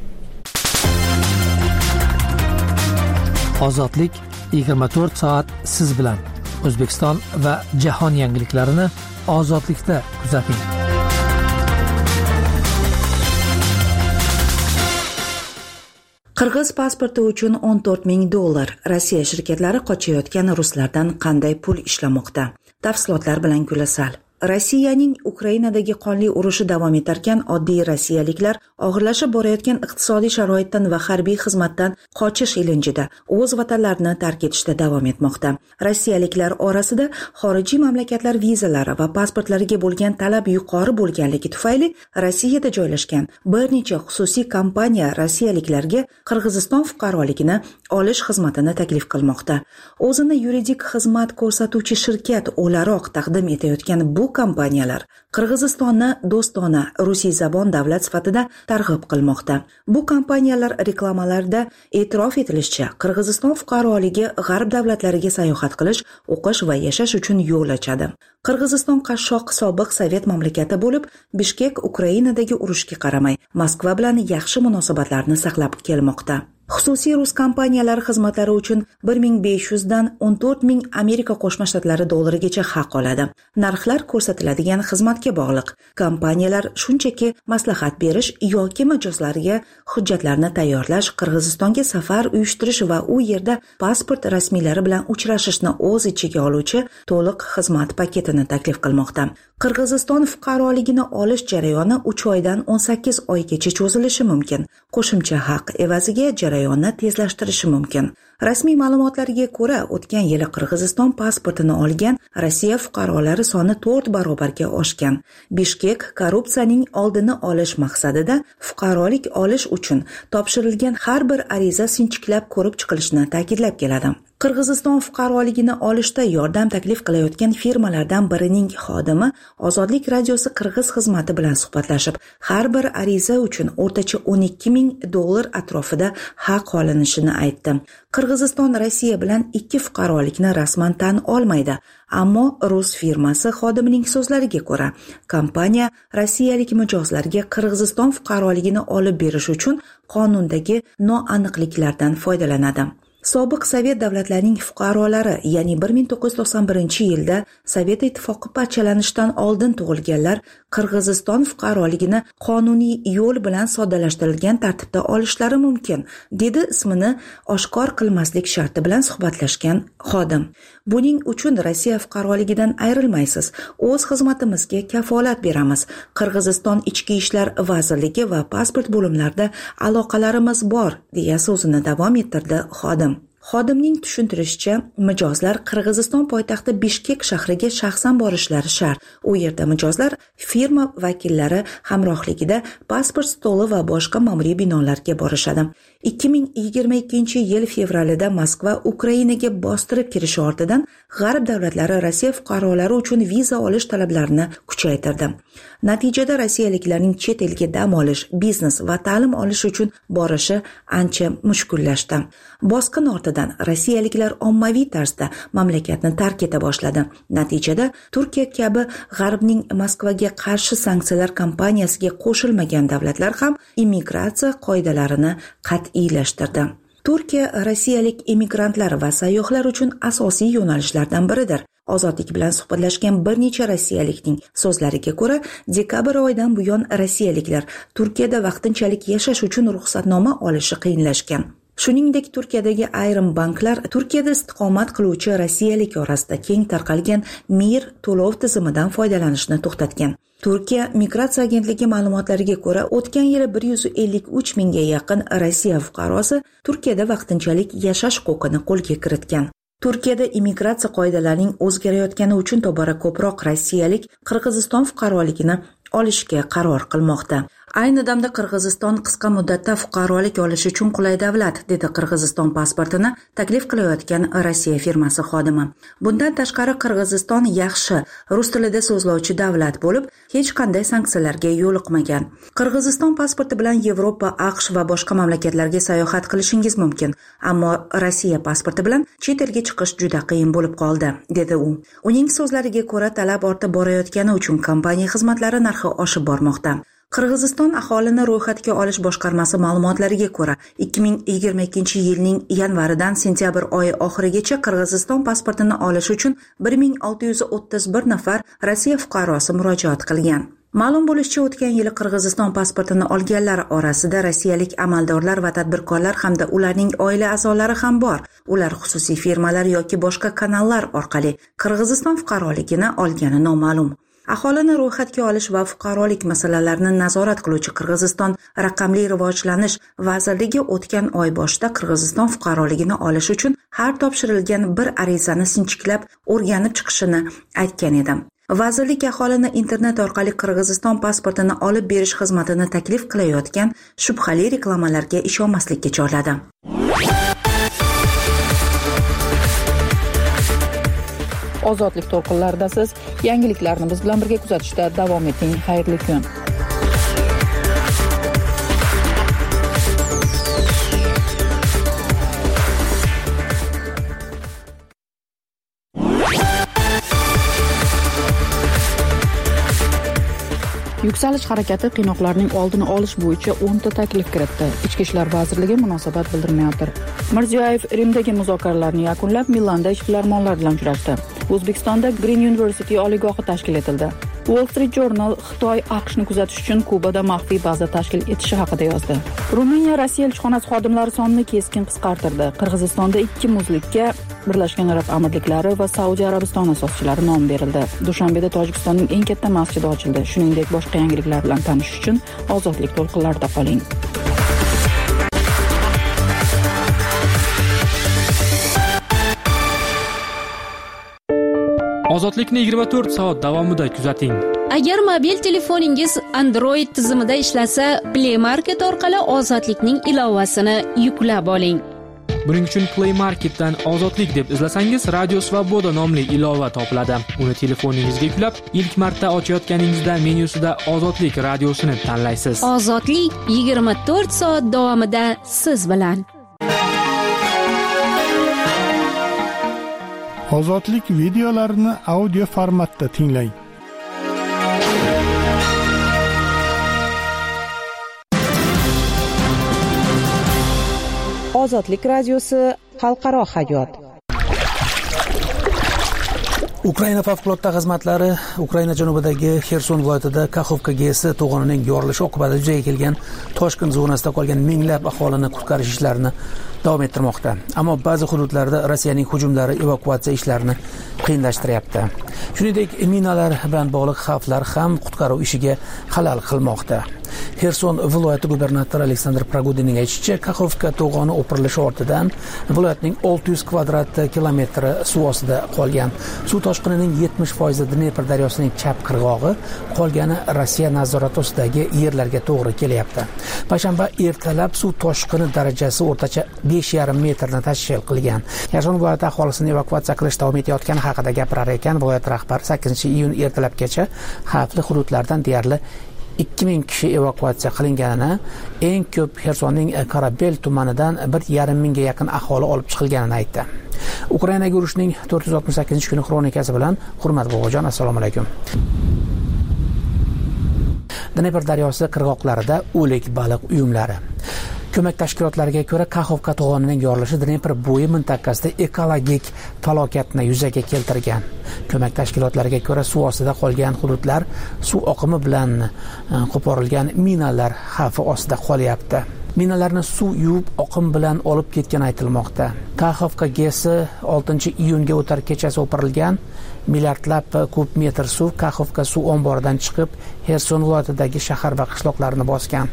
Ozodlik yigirma to'rt soat siz bilan. O'zbekiston va jahon yangiliklarini ozodlikda kuzating. Qirg'iz pasporti uchun o'n to'rt ming dollar. Rossiya shirkatlari qochayotgan ruslardan qanday pul ishlamoqda? Tafsilotlar bilan Gulasal. Rossiyaning Ukrainadagi qonli urushi davom etarkan, oddiy rossiyaliklar og'irlashib borayotgan iqtisodiy sharoitdan va harbiy xizmatdan qochish ilinjida o'z vatanlarini tark etishda davom etmoqda. Rossiyaliklar orasida xorijiy mamlakatlar vizalari va pasportlariga bo'lgan talab yuqori bo'lganligi tufayli Rossiyada joylashgan bir necha xususiy kompaniya rossiyaliklarga Qirg'iziston fuqaroligini olish xizmatini taklif qilmoqda. O'zini yuridik xizmat ko'rsatuvchi shirkat o'laroq taqdim etayotgan bu kompaniyalar Qirg'izistonni do'stona rusiy zabon davlat sifatida targ'ib qilmoqda. Bu kompaniyalar reklamalarida e'tirof etilishicha, Qirg'iziston fuqaroligi g'arb davlatlariga sayohat qilish, o'qish va yashash uchun yo'l ochadi. Qirg'iziston qashshoq sobiq sovet mamlakati bo'lib, Bishkek Ukrainadagi urushga qaramay Moskva bilan yaxshi munosabatlarni saqlab kelmoqda. Xususiy rus kompaniyalari xizmatlari uchun bir ming besh yuz dan o'n to'rt ming Amerika Qo'shma Shtatlari dollarigacha haq oladi. Narxlar ko'rsatiladigan xizmatga bog'liq. Kompaniyalar shunchaki maslahat berish yoki mijozlarga hujjatlarni tayyorlash, Qirg'izistonga safar uyushtirish va u yerda pasport rasmiylari bilan uchrashishni o'z ichiga oluvchi to'liq xizmat paketini taklif qilmoqda. Qirg'iziston fuqaroligini olish jarayoni uch oydan o'n sakkiz oygacha cho'zilishi mumkin. Qo'shimcha haq evaziga jarayonni tezlashtirishi mumkin. Rasmiy ma'lumotlarga ko'ra, o'tgan yili Qirg'iziston pasportini olgan Rossiya fuqarolari soni to'rt barobarga oshgan. Bishkek korrupsiyaning oldini olish maqsadida fuqarolik olish uchun topshirilgan har bir ariza sinchiklab ko'rib chiqilishini ta'kidlab keladi. Qirg'iziston fuqaroligini olishda yordam taklif qilayotgan firmalardan birining xodimi Ozodlik radiosi Qirg'iz xizmati bilan suhbatlashib, har bir ariza uchun o'rtacha o'n ikki ming dollar atrofida haq olinishini aytdi. Qirg'iziston Rossiya bilan ikki fuqarolikni rasman tan olmaydi, ammo rus firmasi xodimining so'zlariga ko'ra, kompaniya rossiyalik mijozlarga Qirg'iziston fuqaroligini olib berish uchun qonundagi noaniqliklardan foydalanadi. Sobiq Sovet davlatlarining fuqarolari, ya'ni bir ming to'qqiz yuz to'qson birinchi yilda Sovet ittifoqi parchalanishidan oldin tug'ilganlar Qirg'iziston fuqaroligini qonuniy yo'l bilan soddalashtirilgan tartibda olishlari mumkin, dedi ismini oshkor qilmaslik sharti bilan suhbatlashgan xodim. Buning uchun Rossiya fuqaroligidan ayrilmaysiz. O'z xizmatimizga kafolat beramiz. Qirg'iziston Ichki ishlar vazirligi va pasport bo'limlarida aloqalarimiz bor, deya so'zini davom ettirdi xodim. Xodimning tushuntirishicha, mijozlar Qirg'iziston poytaxti Bishkek shahriga shaxsan borishlari shart. U yerda mijozlar firma vakillari hamrohligida pasport stoli va boshqa ma'muriy binolarga borishadi. ikki ming yigirma ikkinchi yil fevralida Moskva Ukrainaga bostirib kirishi ortidan g'arb davlatlari Rossiya fuqarolari uchun viza olish talablarini kuchaytirdi. Natijada rossiyaliklarning chet elga dam olish, biznes va ta'lim olish uchun borishi ancha mushkullashdi. Bosqin ortidan rossiyaliklar ommaviy tarzda mamlakatni tark eta boshladi. Natijada Turkiya kabi G'arbning Moskvaga qarshi sanksiyalar kampaniyasiga qo'shilmagan davlatlar ham immigratsiya qoidalarini qat'iylashtirdi. Turkiya rossiyalik immigrantlar va sayyohlar uchun asosiy yo'nalishlardan biridir. Ozodlik bilan suhbatlashgan bir necha rossiyalikning so'zlariga ko'ra, dekabr oyidan buyon rossiyaliklar Turkiyada vaqtinchalik yashash uchun ruxsatnoma olishi qiyinlashgan. Shuningdek, Turkiyadagi ayrim banklar Turkiyada istiqomat qiluvchi rossiyalik orasida keng tarqalgan Mir to'lov tizimidan foydalanishni to'xtatgan. Turkiya migratsiya agentligi ma'lumotlariga ko'ra, o'tgan yili bir yuz ellik uch mingga yaqin Rossiya fuqarosi Turkiyada vaqtinchalik yashash huquqini qo'lga kiritgan. Turkiyada immigratsiya qoidalarining o'zgarayotgani uchun tobora ko'proq rossiyalik Qirg'iziston fuqaroligini olishga qaror qilmoqda. Ayni damda Qirg'iziston qisqa muddatda fuqarolik olish uchun qulay davlat, dedi Qirg'iziston pasportini taklif qilayotgan Rossiya firmasi xodimi. Bundan tashqari Qirg'iziston yaxshi rus tilida so'zlovchi davlat bo'lib, hech qanday sanksiyalarga yo'liqmagan. Qirg'iziston pasporti bilan Yevropa, AQSh va boshqa mamlakatlarga sayohat qilishingiz mumkin, ammo Rossiya pasporti bilan chet elga chiqish juda qiyin bo'lib qoldi, dedi u. Uning so'zlariga ko'ra, talab ortib borayotgani uchun kompaniya xizmatlari narxi oshib bormoqda. Qirg'iziston aholini ro'yxatga olish boshqarmasi ma'lumotlariga ko'ra, ikki ming yigirma ikkinchi yilning yanvaridan sentyabr oyi oxirigacha Qirg'iziston pasportini olish uchun bir ming olti yuz o'ttiz bir nafar Rossiya fuqarosi murojaat qilgan. Ma'lum bo'lishicha, o'tgan yili Qirg'iziston pasportini olganlar orasida rossiyalik amaldorlar va tadbirkorlar hamda ularning oila a'zolari ham bor. Ular xususiy firmalar yoki boshqa kanallar orqali Qirg'iziston fuqaroligini olgani noma'lum. Aholini ro'yxatga olish va fuqarolik masalalarini nazorat qiluvchi Qirg'iziston raqamli rivojlanish vazirligi o'tgan oy boshida Qirg'iziston fuqaroligini olish uchun har topshirilgan bir arizani sinchiklab o'rganib chiqishini aytgan edi. Vazirlik aholini internet orqali Qirg'iziston pasportini olib berish xizmatini taklif qilayotgan shubhali reklamalarga ishonmaslikka chorladi. Ozodlik to'lqinlarida siz yangiliklarni biz bilan birga kuzatishda davom eting. Xayrli kun. Yuksalish harakati qiynoqlarning oldini olish bo'yicha o'nta taklif kiritdi. Ichki ishlar vazirligi munosabat bildirmayotir. Mirziyoyev Rimdagi muzokaralarni yakunlab, Milanda ishbilarmonlar bilan uchrashdi. O'zbekistonda Green University oliygohi tashkil etildi. Wall Street Journal Xitoy AQShni kuzatish uchun Kubada maxfiy baza tashkil etishi haqida yozdi. Ruminiya Rossiya elchixonasi xodimlari sonini keskin qisqartirdi. Qirg'izistonda ikki muzlikka Birlashgan Arab Amirliklari va Saudiya Arabistoni asoschilari nom berildi. Dushanbeda Tojikistonning eng katta masjidi ochildi. Shuningdek, boshqa yangiliklar bilan tanishish uchun ozodlik to'lqinlarida qoling. Ozodlikni yigirma to'rt soat davomida kuzating. Agar mobil telefoningiz Android tizimida ishlasa, Play Market orqali Ozodlikning ilovasini yuklab oling. Buning uchun Play Marketdan Ozodlik deb izlasangiz, Radio Svoboda nomli ilova topiladi. Uni telefoningizga yuklab, ilk marta ochayotganingizda menyusida Ozodlik radiosini tanlaysiz. Ozodlik yigirma to'rt soat davomida siz bilan. Ozodlik videolarini audio formatda tinglang. Ozodlik radiosi xalqaro hayot. Ukraina favqulodda xizmatlari Ukraina janubidagi Xerson viloyatida Kakhovka G S to'g'onining yorilishi oqibatida yuzaga kelgan toshqin zonasida qolgan minglab aholini qutqarish ishlarini davom ettirmoqda. Ammo ba'zi hududlarda Rossiyaning hujumlari evakuatsiya ishlarini qiyinlashtiryapti. Shuningdek, minalar bilan bog'liq xavflar ham qutqaruv ishiga xalal qilmoqda. Xerson viloyati gubernatori Aleksandr Pragudinning aytishicha, Kakhovka to'g'oni o'pirilishi ortidan viloyatning olti yuz kvadrat kilometri suv ostida qolgan. Suv toshqinining yetmish foizi Dnepr daryosining chap qirg'og'i, qolgani Rossiya nazorati ostidagi yerlarga to'g'ri kelyapti. Payshanba ertalab suv toshqini darajasi o'rtacha besh yarim metrni tashkil qilgan. Xerson viloyati aholisini evakuatsiya qilish davom etayotgani haqida gapirar ekan viloyat rahbari sakkizinchi iyun ertalabgacha xavfli hududlardan deyarli ikki ming kishi evakuatsiya qilinganini, eng ko'p Xersonning Karabel tumanidan bir yarim mingga yaqin aholi olib chiqilganini aytdi. Ukrainaga urushning to'rt yuz oltmish sakkizinchi kuni xronikasi bilan Hurmat Bobojon, assalomu alaykum. Dnepr daryosi qirg'oqlarida o'lik baliq uyumlari. Ko'mak tashkilotlariga ko'ra, Kakhovka to'g'onining yorilishi Dnepr bo'yi mintaqasida ekologik falokatni yuzaga keltirgan. Ko'mak tashkilotlariga ko'ra, suv ostida qolgan hududlar suv oqimi bilan qo'porilgan minalar xavfi ostida qolyapti. Minalarni suv yuvib oqim bilan olib ketgani aytilmoqda. Kakhovka G S oltinchi iyunga o'tar kechasi o'pirilgan. Milliardlab kub metr suv Kakhovka suv omboridan chiqib, Xerson viloyatidagi shahar va qishloqlarni bosgan.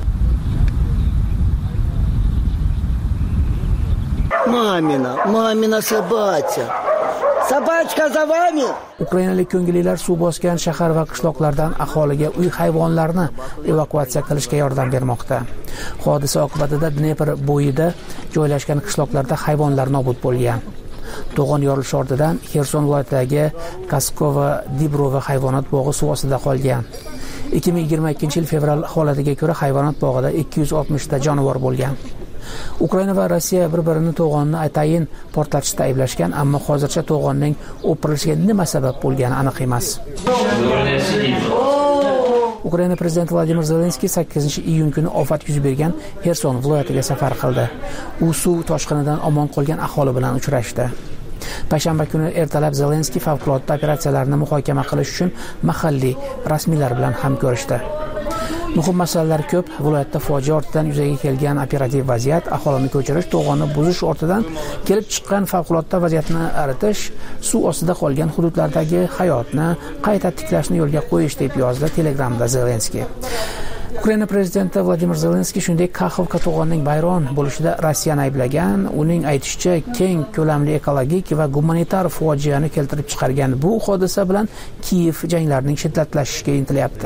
Mamina, mamina собачка. Собачка за вами. Ukrainalik ko'ngillilar suv bosgan shahar va qishloqlardan aholiga uy hayvonlarini evakuatsiya qilishga yordam bermoqda. Hodisa oqibatida Dnepr bo'yida joylashgan qishloqlarda hayvonlar nobud bo'lgan. To'g'on yorilishi ortidan Xerson viloyatidagi Kaskova Dibrova hayvonot bog'i suv ostida qolgan. ikki ming yigirma ikkinchi yil fevral holatiga ko'ra hayvonot bog'ida ikki yuz oltmish ta jonivor bo'lgan. Ukraina va Rossiya bir-birini to'g'onni atayin portlatishda ayblashgan, ammo hozircha to'g'onning o'pirilishiga nima sabab bo'lgani aniq emas. Ukraina prezidenti Vladimir Zelenskiy sakkizinchi iyun kuni ofat yuz bergan Xerson viloyatiga safar qildi. U suv toshqinidan omon qolgan aholi bilan uchrashdi. Payshanba kuni ertalab Zelenskiy favqulodda operatsiyalarni muhokama qilish uchun mahalliy rasmiylar bilan ham ko'rishdi. Muhim masalalar ko'p. Viloyatda fojia ortidan yuzaga kelgan operativ vaziyat, aholini ko'chirish, to'g'onni buzish ortidan kelib chiqqan favqulodda vaziyatni aritish, suv ostida qolgan hududlardagi hayotni qayta tiklashni yo'lga qo'yish deb yozdi Telegramda Zelenskiy. Ukraina prezidenti Vladimir Zelenskiy shuningdek Kaxovka to'g'onining vayron bo'lishida Rossiyani ayblagan. Uning aytishicha, keng ko'lamli ekologik va gumanitar fojiani keltirib chiqargan bu hodisa bilan Kiyev janglarning shiddatlashishiga intilyapti.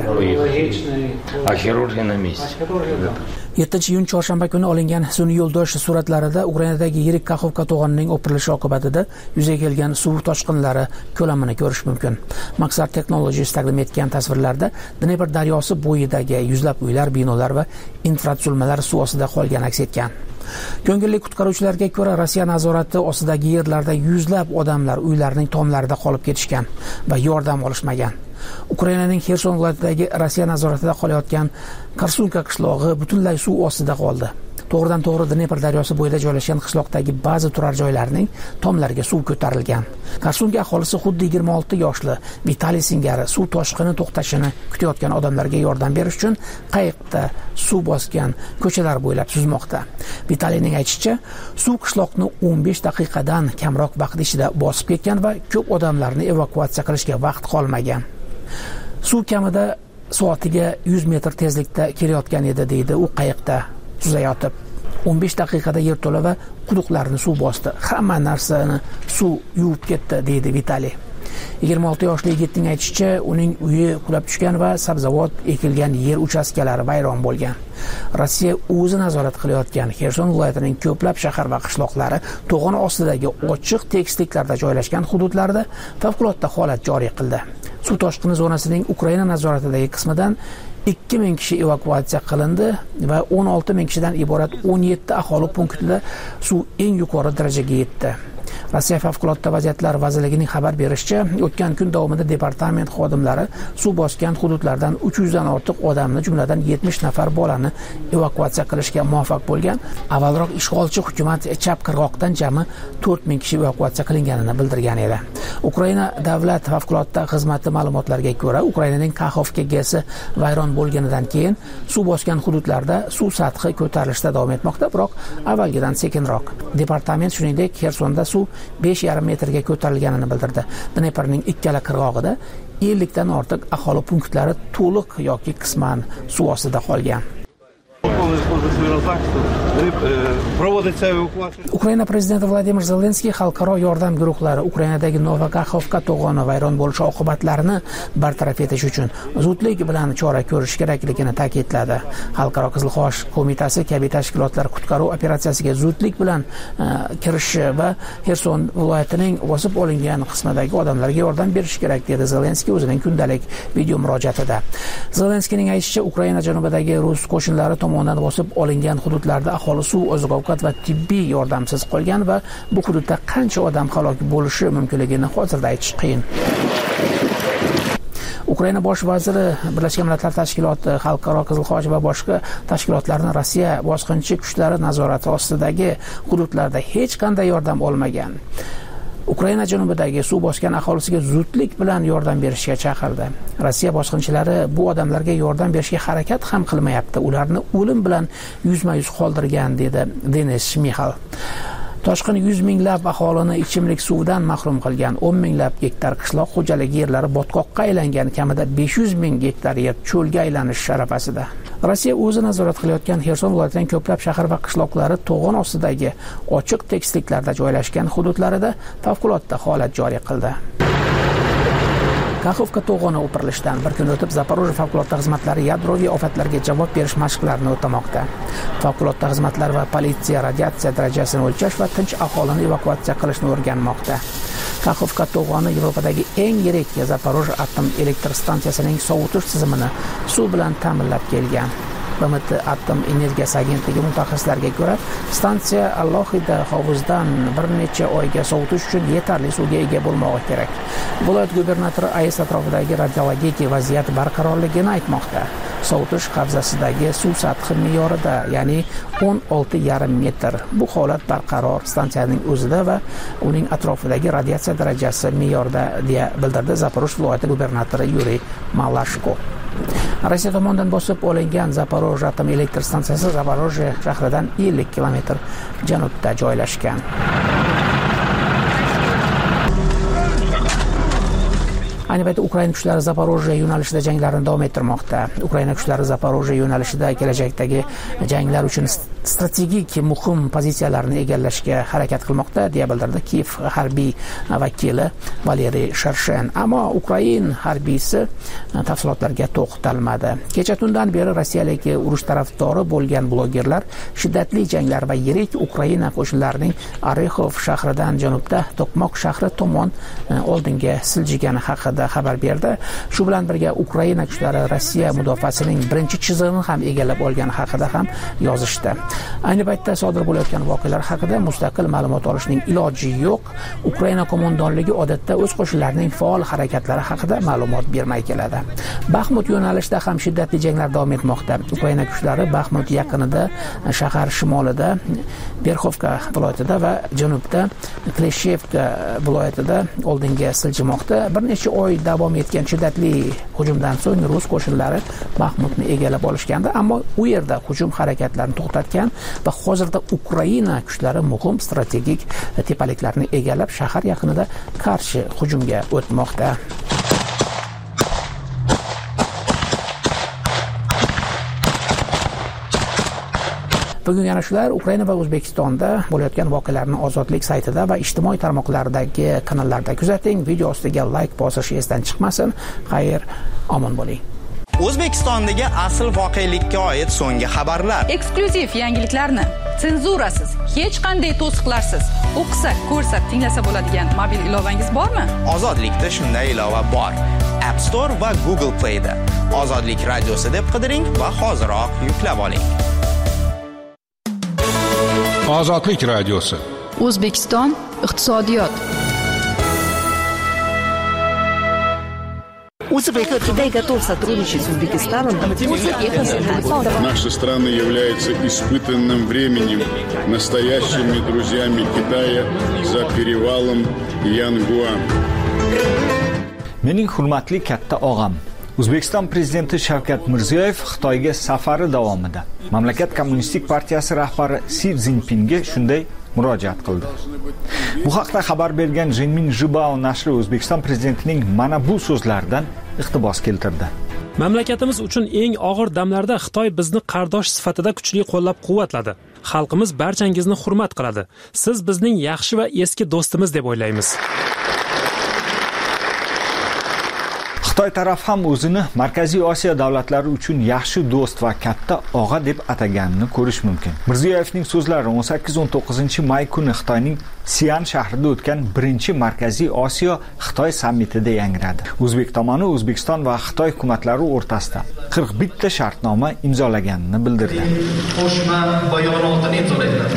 yettinchi iyun chorshanba kuni olingan sun'iy yo'ldosh suratlarida Ukrainadagi yirik Kaxovka to'g'onining o'pirilishi oqibatida yuzaga kelgan suv toshqinlari ko'lamini ko'rish mumkin. Maxar Technologies taqdim etgan tasvirlarda Dnepr daryosi bo'yidagi yuzlab uylar, binolar va infratuzilmalar suv ostida qolgani aks etgan. Ko'ngilli qutqaruvchilarga ko'ra, Rossiya nazorati ostidagi yerlarda yuzlab odamlar uylarining tomlarida qolib ketishgan va yordam olishmagan. Ukrainaning Xerson viloyatidagi Rossiya nazoratida qolayotgan Karsunka qishlog'i butunlay suv ostida qoldi. To'g'ridan to'g'ri Dnepr daryosi bo'yida joylashgan qishloqdagi ba'zi turar joylarning tomlariga suv ko'tarilgan. Karsunka aholisi xuddi yigirma olti yoshli Vitaliy singari suv toshqini to'xtashini kutayotgan odamlarga yordam berish uchun qayiqda suv bosgan ko'chalar bo'ylab suzmoqda. Vitaliyning aytishicha, suv qishloqni o'n besh daqiqadan kamroq vaqt ichida bosib ketgan va ko'p odamlarni evakuatsiya qilishga vaqt qolmagan. Suv kamida soatiga yuz metr tezlikda kelayotgan edi, deydi u qayiqda suzayotib. o'n besh daqiqada yerto'la va quduqlarni suv bosdi. Hamma narsani suv yuvib ketdi, deydi Vitaliy. yigirma olti yoshli yigitning aytishicha, uning uyi qulab tushgan va sabzavot ekilgan yer uchastkalari vayron bo'lgan. Rossiya o'zi nazorat qilayotgan Xerson viloyatining ko'plab shahar va qishloqlari to'g'on ostidagi ochiq tekisliklarda joylashgan hududlarda favqulodda holat joriy qildi. Suv toshqini zonasining Ukraina nazoratidagi qismidan ikki ming kishi evakuatsiya qilindi va o'n olti ming kishidan iborat o'n yetti aholi punktida suv eng yuqori darajaga yetdi. Rossiya favqulodda vaziyatlar vazirligining xabar berishicha, o'tgan kun davomida departament xodimlari suv bosgan hududlardan uch yuz dan ortiq odamni, jumladan yetmish nafar bolani evakuatsiya qilishga muvaffaq bo'lgan. Avvalroq ishg'olchi hukumat chap qirg'oqdan jami to'rt ming kishi evakuatsiya qilinganini bildirgan edi. Ukraina davlat favqulodda xizmati ma'lumotlariga ko'ra, Ukrainaning Kaxovka gesi vayron bo'lganidan keyin suv bosgan hududlarda suv sathi ko'tarilishda davom etmoqda, biroq avvalgidan sekinroq. Departament shuningdek Xersonda suv besh yarim metrga ko'tarilganini bildirdi. Dneprning ikkala qirg'og'ida ellik dan ortiq aholi punktlari to'liq yoki qisman suv ostida qolgan. Ukraina prezidenti Vladimir Zelenskiy xalqaro yordam guruhlari Ukrainadagi Novakaxovka to'g'oni vayron bo'lishi oqibatlarini bartaraf etish uchun zudlik bilan chora ko'rish kerakligini ta'kidladi. Xalqaro Qizil Xoch qo'mitasi kabi tashkilotlar qutqaruv operatsiyasiga zudlik bilan uh, kirishi va Xerson viloyatining bosib olingan qismidagi odamlarga yordam berish kerak, dedi Zelenskiy o'zining kundalik video murojaatida. Zelenskiyning aytishicha, Ukraina janubidagi rus qo'shinlari tomonidan bosib olingan hududlarda aholi suv, oziq-ovqat va tibbiy yordamsiz qolgan va bu hududda qancha odam halok bo'lishi mumkinligini hozirda aytish qiyin. Ukraina bosh vaziri Birlashgan Millatlar Tashkiloti, Xalqaro Qizil Xoch va boshqa tashkilotlarni Rossiya bosqinchi kuchlari nazorati ostidagi hududlarda hech qanday yordam olmagan. Ukraina janubidagi suv bosgan aholisiga zudlik bilan yordam berishga chaqirdi. Rossiya bosqinchilari bu odamlarga yordam berishga harakat ham qilmayapti. Ularni o'lim bilan yuzma-yuz qoldirgan, dedi Denis Shmixal. Toshqin yuz minglab aholini ichimlik suvdan mahrum qilgan, o'n minglab gektar qishloq xo'jaligi yerlari botqoqqa aylangan, kamida besh yuz ming gektar yer cho'lga aylanish arafasida. Rossiya o'zi nazorat qilayotgan Xerson viloyatining ko'plab shahar va qishloqlari to'g'on ostidagi ochiq tekisliklarda joylashgan hududlarida favqulodda holat joriy qildi. Kaxovka to'g'oni o'pirilishidan bir kun o'tib Zaporojye favqulodda xizmatlari yadroviy ofatlarga javob berish mashqlarini o'tamoqda. Favqulodda xizmatlar va politsiya radiatsiya darajasini o'lchash va tinch aholini evakuatsiya qilishni o'rganmoqda. Kaxovka to'g'oni Yevropadagi eng yirik Zaporojye atom elektr stansiyasining sovutish tizimini suv bilan ta'minlab kelgan. B M T Atom energiyasi agentligi mutaxassislariga ko'ra, stansiya alohida hovuzdan bir necha oyga sovutish uchun yetarli suvga ega bo'lmog'i kerak. Viloyat gubernatori A E S atrofidagi radiologik vaziyat barqarorligini aytmoqda. Sovutish havzasidagi suv sathi me'yorida, ya'ni o'n olti yarim metr. Bu holat barqaror stansiyaning o'zida va uning atrofidagi radiatsiya darajasi me'yorida, deya bildirdi Zaporojye viloyati gubernatori Yuriy Malashko. Rossiya tomonidan bosib olingan Zaporojye atom elektr stansiyasi Zaporojye shahridan ellik kilometr janubda joylashgan. Ayni paytda Ukraina kuchlari Zaporojye yo'nalishida janglarni davom ettirmoqda. Ukraina kuchlari Zaporojye yo'nalishida kelajakdagi janglar uchun strategik muhim pozitsiyalarni egallashga harakat qilmoqda, deya bildirdi Kiyev harbiy vakili Valeriy Sharshen. Ammo Ukraina harbiysi tafsilotlarga to'xtalmadi. Kecha tundan beri Rossiyalik urush tarafdori bo'lgan blogerlar shiddatli janglar va yirik Ukraina qo'shinlarining Orexov shahridan janubda Tokmok shahri tomon oldinga siljigani haqida xabar berdi. Shu bilan birga Ukraina kuchlari Rossiya mudofaasining birinchi chizig'ini ham egallab olgani haqida ham yozishdi. Ayni paytda sodir bo'layotgan voqealar haqida mustaqil ma'lumot olishning iloji yo'q. Ukraina qo'mondonligi odatda o'z qo'shinlarining faol harakatlari haqida ma'lumot bermay keladi. Baxmut yo'nalishida ham shiddatli janglar davom etmoqda. Ukraina kuchlari Baxmut yaqinida, shahar shimolida, Berxovka viloyatida va janubda Kleshevka viloyatida oldinga siljimoqda. Bir necha oy davom etgan shiddatli hujumdan so'ng rus qo'shinlari Baxmutni egallab olishgandi, ammo u yerda hujum harakatlarini to'xtatgan va hozirda Ukraina kuchlari muhim strategik tepaliklarni egallab shahar yaqinida qarshi hujumga o'tmoqda. Bugun yana shular Ukraina va O'zbekistonda bo'layotgan voqealarni Ozodlik saytida va ijtimoiy tarmoqlardagi kanallarda kuzating. Video ostiga like bosish esdan chiqmasin. Xayr, omon bo'ling. O'zbekistondagi asl voqelikka oid so'nggi xabarlar, eksklyuziv yangiliklarni senzurasiz, hech qanday to'siqlarsiz o'qisa, ko'rsa, tinglasa bo'ladigan mobil ilovangiz bormi? Ozodlikda shunday ilova bor. App Store va Google Play da Ozodlik radiosi deb qidiring va hoziroq yuklab oling. Ozodlik radiosi. O'zbekiston iqtisodiyot. 乌兹别克всегда готов сотрудничать с Узбекистаном. Наши страны являются испытанным временем, настоящими друзьями Китая за перевалом Янгуан. Mening hurmatli katta og'am, O'zbekiston prezidenti Shavkat Mirziyoyev Xitoyga safari davomida mamlakat kommunistik partiyasi rahbari Si Zinpinga shunday murojaat qildi. Bu haqda xabar bergan Jinmin Jibao nashri O'zbekiston prezidentining mana bu so'zlaridan iqtibos keltirdi. Mamlakatimiz uchun eng og'ir damlarda Xitoy bizni qardosh sifatida kuchli qo'llab-quvvatladi. Xalqimiz barchangizni hurmat qiladi. Siz bizning yaxshi va eski do'stimiz deb o'ylaymiz. Xitoy taraf ham o'zini Markaziy Osiyo davlatlari uchun yaxshi do'st va katta og'a deb ataganini ko'rish mumkin. Mirziyoyevning so'zlari o'n sakkiz o'n to'qqizinchi may kuni Xitoyning Sian shahrida o'tgan birinchi Markaziy Osiyo Xitoy sammitida yangradi. O'zbek tomoni O'zbekiston va Xitoy hukumatlari o'rtasida qirq bitta shartnoma imzolaganini bildirdi. Qo'shma bayonotini imzoladilar.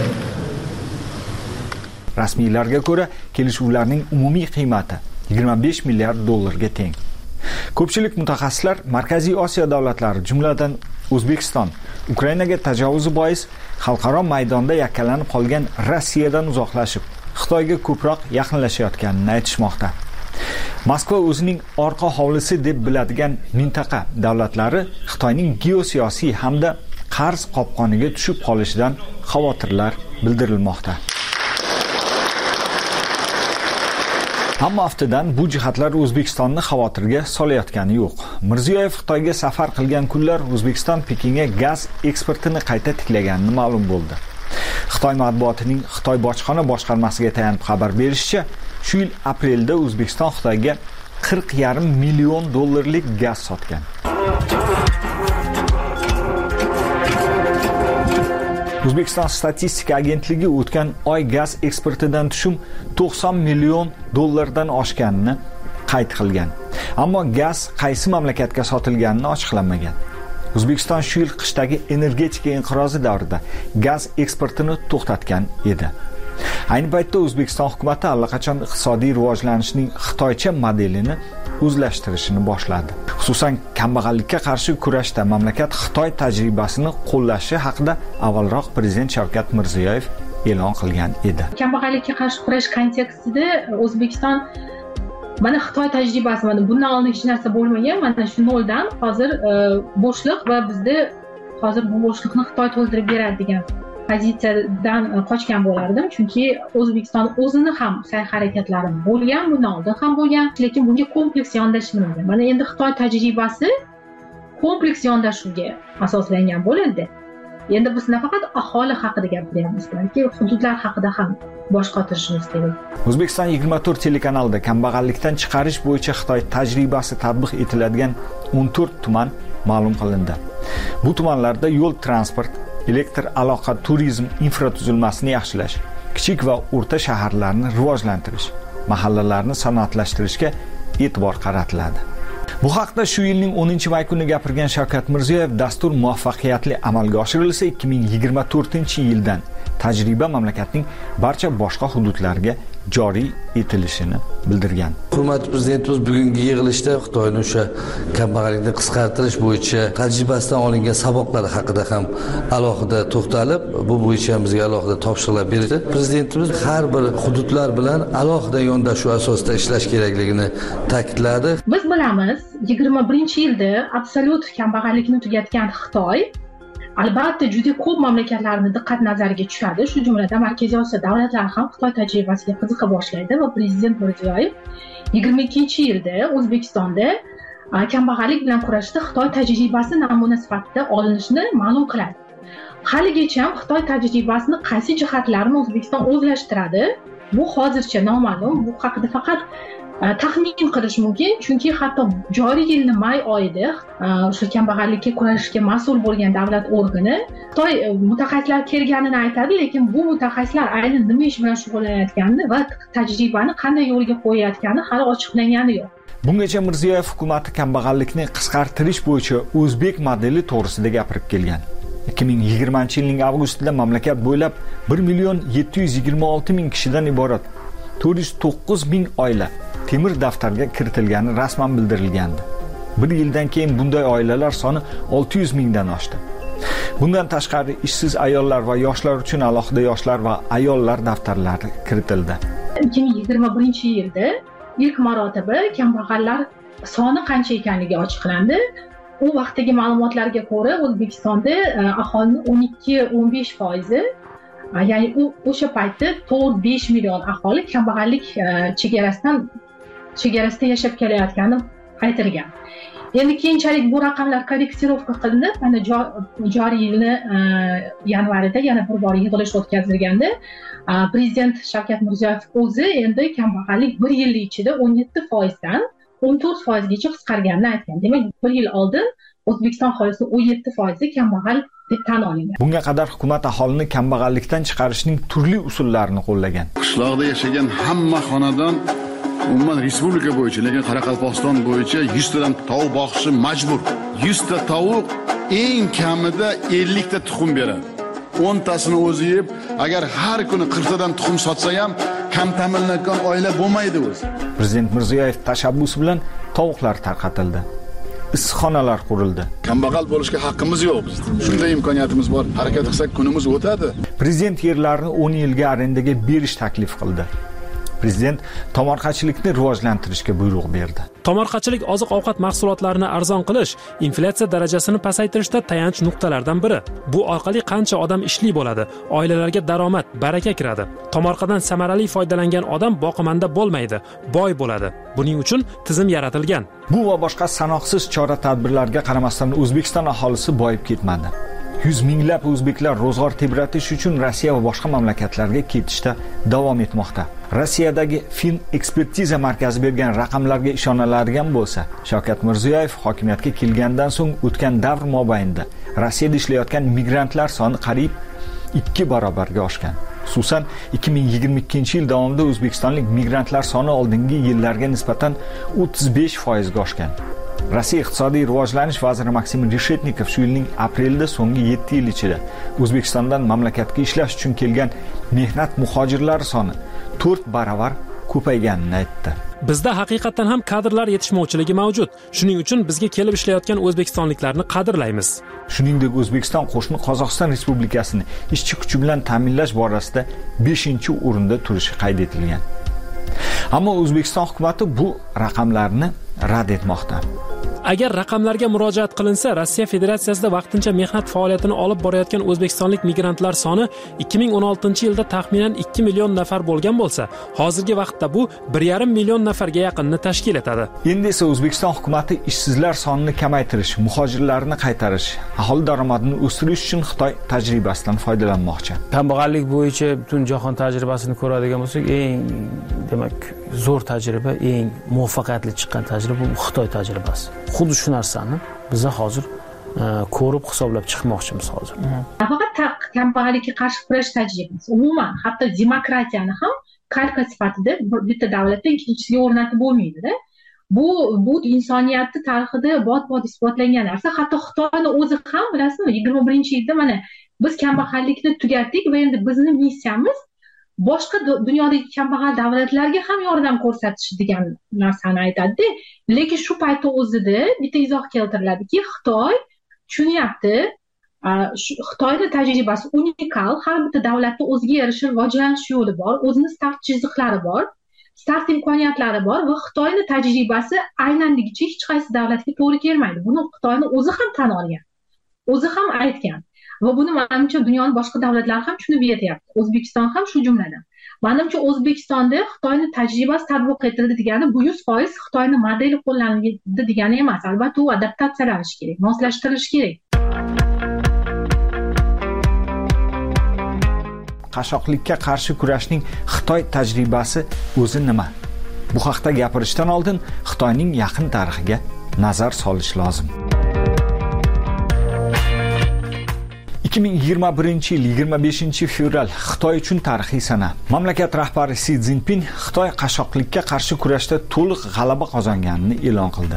Rasmiylarga ko'ra, kelishuvlarning umumiy qiymati yigirma besh milliard dollarga teng. Ko'pchilik mutaxassislar Markaziy Osiyo davlatlari, jumladan O'zbekiston, Ukrainaga tajovuz bois xalqaro maydonda yakkalanib qolgan Rossiyadan uzoqlashib, Xitoyga ko'proq yaqinlashayotganini aytishmoqda. Moskva o'zining orqa hovlisi deb biladigan mintaqa davlatlari Xitoyning geosiyosiy hamda qarz qopqoniga tushib qolishidan xavotirlar bildirilmoqda. Ammo aftidan bu jihatlar O'zbekistonni xavotirga solayotgani yo'q. Mirziyoyev Xitoyga safar qilgan kunlar O'zbekiston Pekinga gaz eksportini qayta tiklaganini ma'lum bo'ldi. Xitoy matbuotining Xitoy bojxona boshqarmasiga tayanib xabar berishicha, shu yil aprelda O'zbekiston Xitoyga qirq yarim million dollarlik gaz sotgan. O'zbekiston statistika agentligi o'tgan oy gaz eksportidan tushum to'qson million dollardan oshganini qayd qilgan. Ammo gaz qaysi mamlakatga sotilganini ochiqlamagan. O'zbekiston shu yil qishdagi energetika inqirozi davrida gaz eksportini to'xtatgan edi. Ayni paytda O'zbekiston hukumatı allaqachon iqtisodiy rivojlanishning Xitoycha modelini o'zlashtirishni boshladi. Xususan, kambag'allikka qarshi kurashda mamlakat Xitoy tajribasini qo'llashi haqida avvalroq prezident Shavkat Mirziyoyev e'lon qilgan edi. Kambag'allikka qarshi kurash kontekstida O'zbekiston mana Xitoy tajribasi, mana bundan oldin hech narsa bo'lmagan, mana shu noldan hozir bo'shliq va bizda hozir bu bo'shliqni Xitoy to'ldirib beradi degan pozitsiyadan qochgan bo'lardim, chunki O'zbekiston o'zini ham sa'y harakatlari bo'lgan, bundan oldin ham bo'lgan, lekin bunga kompleks yondashilmagan. Mana endi Xitoy tajribasi kompleks yondashuvga asoslangan bo'ladi. Endi biz nafaqat aholi haqida gapiryapmiz, balki hududlar haqida ham bosh qotirishimiz kerak. O'zbekiston yigirma to'rt telekanalida kambag'allikdan chiqarish bo'yicha Xitoy tajribasi tatbiq etiladigan o'n to'rt tuman ma'lum qilindi. Bu tumanlarda yo'l transport, elektr aloqa, turizm infratuzilmasini yaxshilash, kichik va o'rta shaharlarni rivojlantirish, mahallalarni sanoatlashtirishga e'tibor qaratiladi. Bu haqda shu yilning o'ninchi may kuni gapirgan Shavkat Mirziyoyev, dastur muvaffaqiyatli amalga oshirilsa ikki ming yigirma to'rtinchi yildan tajriba mamlakatning barcha boshqa hududlariga joriy etilishini bildirgan. Hurmatli prezidentimiz bugungi yig'ilishda Xitoyning o'sha kambag'allikni qisqartirish bo'yicha tajribasidan olingan saboqlari haqida ham alohida to'xtalib, bu bo'yicha bizga alohida topshiriqlar berdi. Prezidentimiz har bir hududlar bilan alohida yondashuv asosida ishlash kerakligini ta'kidladi. Biz bilamiz, yigirma birinchi yilda absolyut kambag'allikni tugatgan Xitoy albatta juda ko'p mamlakatlarni diqqat nazariga tushadi. Shu jumladan Markaziy Osiyo davlatlari ham Xitoy tajribasiga qiziqa boshlaydi va prezident Mirziyoyev yigirma ikkinchi yilda O'zbekistonda kambag'allik bilan kurashishda Xitoy tajribasi namuna sifatida olinishini ma'lum qiladi. Haligacha Xitoy tajribasini qaysi jihatlarini O'zbekiston o'zlashtiradi, bu hozircha noma'lum. Bu haqida faqat taxmin qilish mumkin, chunki hatto joriy yilning may oyida o'sha kambag'allikka kurashishga mas'ul bo'lgan davlat organi Xitoy mutaxassislar kelganini aytadi, lekin bu mutaxassislar aynan nima ish bilan shug'ullanayotganini va tajribani qanday yo'lga qo'yayotgani hali ochiqlangani yo'q. Bungacha Mirziyoyev hukumati kambag'allikni qisqartirish bo'yicha o'zbek modeli to'g'risida gapirib kelgan. ikki ming yigirmanchi yilning avgustida mamlakat bo'ylab bir million yetti yuz yigirma olti ming kishidan iborat to'rt yuz to'qqiz ming oila temir daftarga kiritilgani rasman bildirilgandi. Bir yildan keyin bunday oilalar soni olti yuz mingdan oshdi. Bundan tashqari ishsiz ayollar va yoshlar uchun alohida yoshlar va ayollar daftarlari kiritildi. ikki ming yigirma birinchi yilda ilk marotaba kambag'allar soni qancha ekanligi ochiqlandi. U vaqtdagi ma'lumotlarga ko'ra O'zbekistonda aholining o'n ikki o'n besh foizi, ya'ni u o'sha paytda to'rt besh million aholi kambag'allik chegarasidan chegarasida yashab kelayotgani aytilgan. Endi keyinchalik bu raqamlar korreksirovka qilindi. Mana joriy yilni yanvarida yana bir bor yig'ilish o'tkazilganda prezident Shavkat Mirziyoyev o'zi endi kambag'allik bir yil ichida o'n yetti foizdan o'n to'rt foizgacha qisqarganini aytgan. Demak, bir yil oldin O'zbekiston aholisi o'n yetti foizda kambag'al deb tan olingan. Bunga qadar hukumat aholini kambag'allikdan chiqarishning turli usullarini qo'llagan. Qishloqda yashagan hamma xonadon umuman respublika bo'yicha, lekin Qoraqalpog'iston bo'yicha yuz tadan tovuq boqishi majbur. yuz ta tovuq eng kamida ellik ta tuxum beradi. o'n tasini o'zi yeb, agar har kuni qirq tadan tuxum sotsa ham kam ta'minlangan oila bo'lmaydi o'zi. Prezident Mirziyoyev tashabbusi bilan tovuqlar tarqatildi. Issiqxonalar qurildi. Kambag'al bo'lishga haqqimiz yo'q bizda. Shunday imkoniyatimiz bor. Harakat qilsak kunimiz o'tadi. Prezident yerlarni o'n yilga arendaga berish taklif qildi. Prezident tomorqachilikni rivojlantirishga buyruq berdi. Tomorqachilik oziq-ovqat mahsulotlarini arzon qilish inflyatsiya darajasini pasaytirishda tayanch nuqtalardan biri. Bu orqali qancha odam ishli bo'ladi, oilalarga daromad, baraka kiradi. Tomorqadan samarali foydalangan odam boqimanda bo'lmaydi, boy bo'ladi. Buning uchun tizim yaratilgan. Bu va boshqa sanoqsiz chora-tadbirlarga qaramasdan O'zbekiston aholisi boyib ketmadi. Yuz minglab o'zbeklar ro'zg'or tebratish uchun Rossiya va boshqa mamlakatlarga ketishda davom etmoqda. Rossiyadagi Fin ekspertiza markazi bergan raqamlarga ishoniladigan bo'lsa, Shavkat Mirziyoyev hokimiyatga kelgandan so'ng o'tgan davr mobaynida Rossiyada ishlayotgan migrantlar soni qariyb ikki barobarga oshgan. Xususan, ikki ming yigirma ikkinchi yil davomida o'zbekistonlik migrantlar soni oldingi yillarga nisbatan o'ttiz besh foizga oshgan. Rossiya iqtisodiy rivojlanish vaziri Maksim Reshetnikov shu yilning aprelida so'nggi yetti yil ichida O'zbekistondan mamlakatga ishlash uchun kelgan mehnat muhojirlari soni to'rt baravar ko'payganini aytdi. Bizda haqiqatan ham kadrlar yetishmovchiligi mavjud. Shuning uchun bizga kelib ishlayotgan o'zbekistonliklarni qadrlaymiz. Shuningdek, O'zbekiston qo'shni Qozog'iston Respublikasini ishchi kuchi bilan ta'minlash borasida beshinchi o'rinda turishi qayd etilgan. Ammo O'zbekiston hukumati bu raqamlarni rad etmoqda. Agar raqamlarga murojaat qilinsa, Rossiya Federatsiyasida vaqtincha mehnat faoliyatini olib borayotgan o'zbekistonlik migrantlar soni ikki ming o'n oltinchi yilda taxminan ikki million nafar bo'lgan bo'lsa, hozirgi vaqtda bu bir yarim million nafarga yaqinni tashkil etadi. Endi esa O'zbekiston hukumati ishsizlar sonini kamaytirish, muhojirlarni qaytarish, aholi daromadini o'stirish uchun Xitoy tajribasidan foydalanmoqchi. Kambag'allik bo'yicha butun jahon tajribasini ko'radigan bo'lsak, eng demak zo'r tajriba, eng muvaffaqiyatli chiqqan tajriba bu Xitoy tajribasi. Xuddi shu narsani biz hozir ko'rib hisoblab chiqmoqchimiz hozir. Faqat kambag'allikka qarshi kurash tajribasi, umuman hatto demokratiyani ham kalka sifatida bitta davlatdan ikkinchisiga o'rnatib bo'lmaydi-da. Bu bu insoniyatning tarixida bot-bot isbotlangan narsa. Hatto Xitoyning o'zi ham bilasizmi, yigirma birinchi yilda mana biz kambag'allikni tugatdik va endi bizning missiyamiz boshqa dunyodagi kambag'al davlatlarga ham yordam ko'rsatish degan narsani aytadi. Lekin shu paytda o'zida bitta izoh keltiriladiki, Xitoy tushunyapti, Xitoyning tajribasi unikal, har bitta davlatning o'ziga yarasha rivojlanish yo'li bor, o'zining start chiziqlari bor, start imkoniyatlari bor va Xitoyning tajribasi aylandigicha hech qaysi davlatga to'g'ri kelmaydi. Buni Xitoyning o'zi ham tan olgan, o'zi ham aytgan. Va buni menimcha dunyoning boshqa davlatlari ham tushunib yetyapti. O'zbekiston ham shu jumladan. Menimcha O'zbekistonda Xitoyning tajribasi tatbiq etildi degani bu yuz foiz Xitoyning modeli qo'llanildi degani emas. Albatta u adaptatsiyalanishi kerak, moslashtirilishi kerak. Qashshoqlikka qarshi kurashning Xitoy tajribasi o'zi nima? Bu haqda gapirishdan oldin Xitoyning yaqin tarixiga nazar solish lozim. ikki ming yigirma birinchi yil yigirma beshinchi fevral Xitoy uchun tarixiy sana. Mamlakat rahbari Si Szinpin Xitoy qashshoqlikka qarshi kurashda to'liq g'alaba qozonganini e'lon qildi.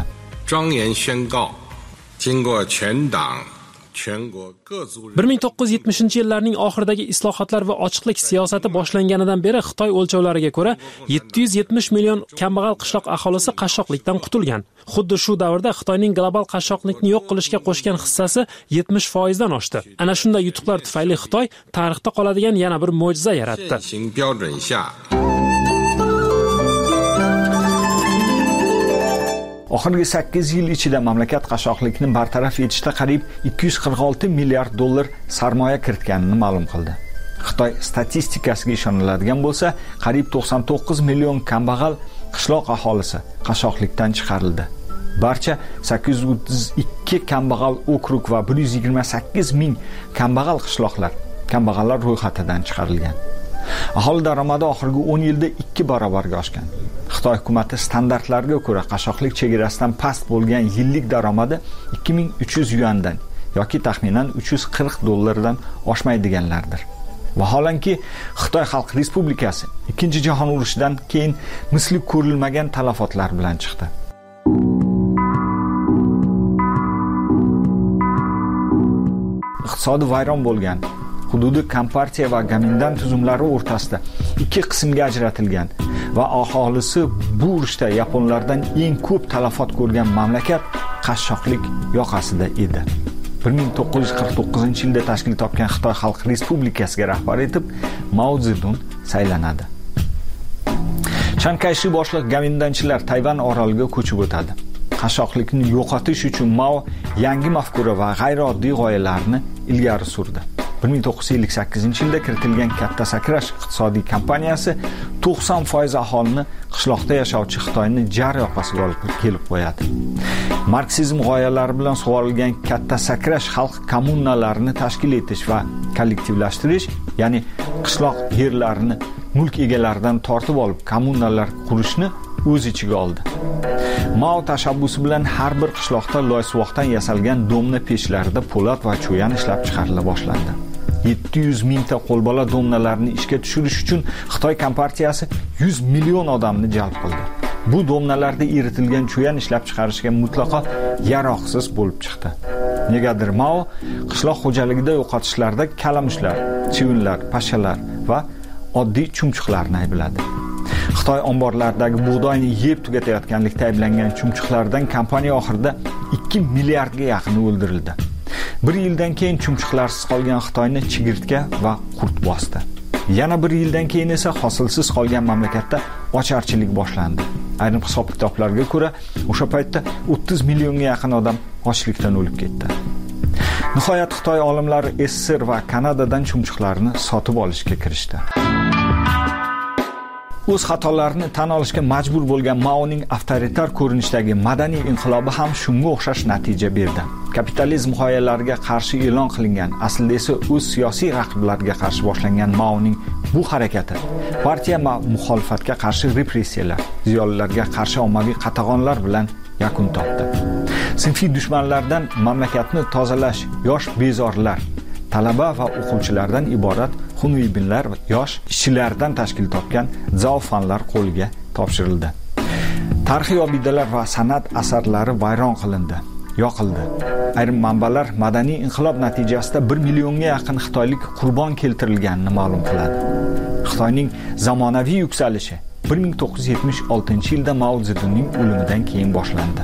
bir ming to'qqiz yuz yetmishinchi yillarning oxiridagi islohotlar va ochiqlik siyosati boshlanganidan beri Xitoy o'lchovlariga ko'ra yetti yuz yetmish million kambag'al qishloq aholisi qashshoqlikdan qutulgan. Xuddi shu davrda Xitoyning global qashshoqlikni yo'q qilishga qo'shgan hissasi yetmish foizdan oshdi. Ana shunday yutuqlar tufayli Xitoy tarixda qoladigan yana bir mo'jiza yaratdi. Oxirgi sakkiz yil ichida mamlakat qashshoqlikni bartaraf etishda qariyb ikki yuz qirq olti milliard dollar sarmoya kiritganini ma'lum qildi. Xitoy statistikasiga ishoniladigan bo'lsa, qariyb to'qson to'qqiz million kambag'al qishloq aholisi qashshoqlikdan chiqarildi. Barcha sakkiz yuz o'ttiz ikki kambag'al okrug va bir yuz yigirma sakkiz ming kambag'al qishloqlar kambag'allar ro'yxatidan chiqarilgan. Aholi daromadi oxirgi o'n yilda ikki barobarga oshgan. Xitoy hukumati standartlarga ko'ra qashshoqlik chegarasidan past bo'lgan yillik daromadi ikki ming uch yuz yuandan yoki taxminan uch yuz qirq dollardan oshmaydiganlardir. Vaholanki Xitoy Xalq Respublikasi Ikkinchi jahon urushidan keyin misli ko'rilmagan talafotlar bilan chiqdi. Iqtisodi vayron bo'lgan, hududi kompartiya va Gomindan tuzumlari o'rtasida ikki qismga ajratilgan va aholisi bu urushda yaponlardan eng ko'p talafot ko'rgan mamlakat qashshoqlik yoqasida edi. bir ming to'qqiz yuz qirq to'qqizinchi yilda tashkil topgan Xitoy Xalq Respublikasiga rahbar etib Mao Zedong saylanadi. Chiang Kai-shek boshliq Gomindanchilar Tayvan oroliga ko'chib o'tadi. Qashshoqlikni yo'qotish uchun Mao yangi mafkura va g'ayrioddiy g'oyalarni ilgari surdi. bir ming to'qqiz yuz ellik sakkizinchi yilda kiritilgan katta sakrash iqtisodiy kampaniyasi to'qson foiz aholini qishloqda yashovchi Xitoyni jar yoqasiga olib kelib qo'yadi. Marksizm g'oyalari bilan sug'orilgan katta sakrash xalq kommunalarini tashkil etish va kollektivlashtirish, ya'ni qishloq yerlarini mulk egalaridan tortib olib kommunalar qurishni o'z ichiga oldi. Mao tashabbusi bilan har bir qishloqda loysuvoqdan yasalgan domna pechlarida po'lat va cho'yan ishlab chiqarila boshlandi. yetti yuz mingta qo'lbola domnalarni ishga tushirish uchun Xitoy kompartiyasi yuz million odamni jalb qildi. Bu domnalarda eritilgan cho'yan ishlab chiqarishga mutlaqo yaroqsiz bo'lib chiqdi. Negadir Mao qishloq xo'jaligida yo'qotishlarda kalamushlar, chivinlar, pashalar va oddiy chumchuqlarni aybladi. Xitoy omborlaridagi bug'doyni yeb tugatayotganlikda ayblangan chumchuqlardan kompaniya oxirida ikki milliardga yaqini o'ldirildi. Bir yildan keyin chumchuqlarsiz qolgan Xitoyni chigirtka va qurt bosdi. Yana bir yildan keyin esa hosilsiz qolgan mamlakatda ocharchilik boshlandi. Ayrim hisob-kitoblarga ko'ra, o'sha paytda o'ttiz millionga yaqin odam ochlikdan o'lib ketdi. Nihoyat Xitoy olimlari S S R va Kanadadan chumchuqlarni sotib olishga kirishdi. O'z xatolarini tan olishga majbur bo'lgan Maoning avtoritar ko'rinishdagi madaniy inqilobi ham shunga o'xshash natija berdi. Kapitalizm g'oyalariga qarshi e'lon qilingan, aslida esa o'z siyosiy raqiblariga qarshi boshlangan Maoning bu harakati partiya va muxolifatga qarshi repressiyalar, ziyolilarga qarshi ommaviy qatag'onlar bilan yakun topdi. Sinfiy dushmanlardan mamlakatni tozalash yosh bezorlar, talaba va o'quvchilardan iborat xunviybinlar va yosh ishchilardan tashkil topgan zaofanlar qo'liga topshirildi. Tarixiy obidalar va san'at asarlari vayron qilindi, yoqildi. Ayrim manbalar madaniy inqilob natijasida bir millionga yaqin xitoylik qurbon keltirilganini ma'lum qiladi. Xitoyning zamonaviy yuksalishi bir ming to'qqiz yuz yetmish oltinchi yilda Mao Zedongning o'limidan keyin boshlandi.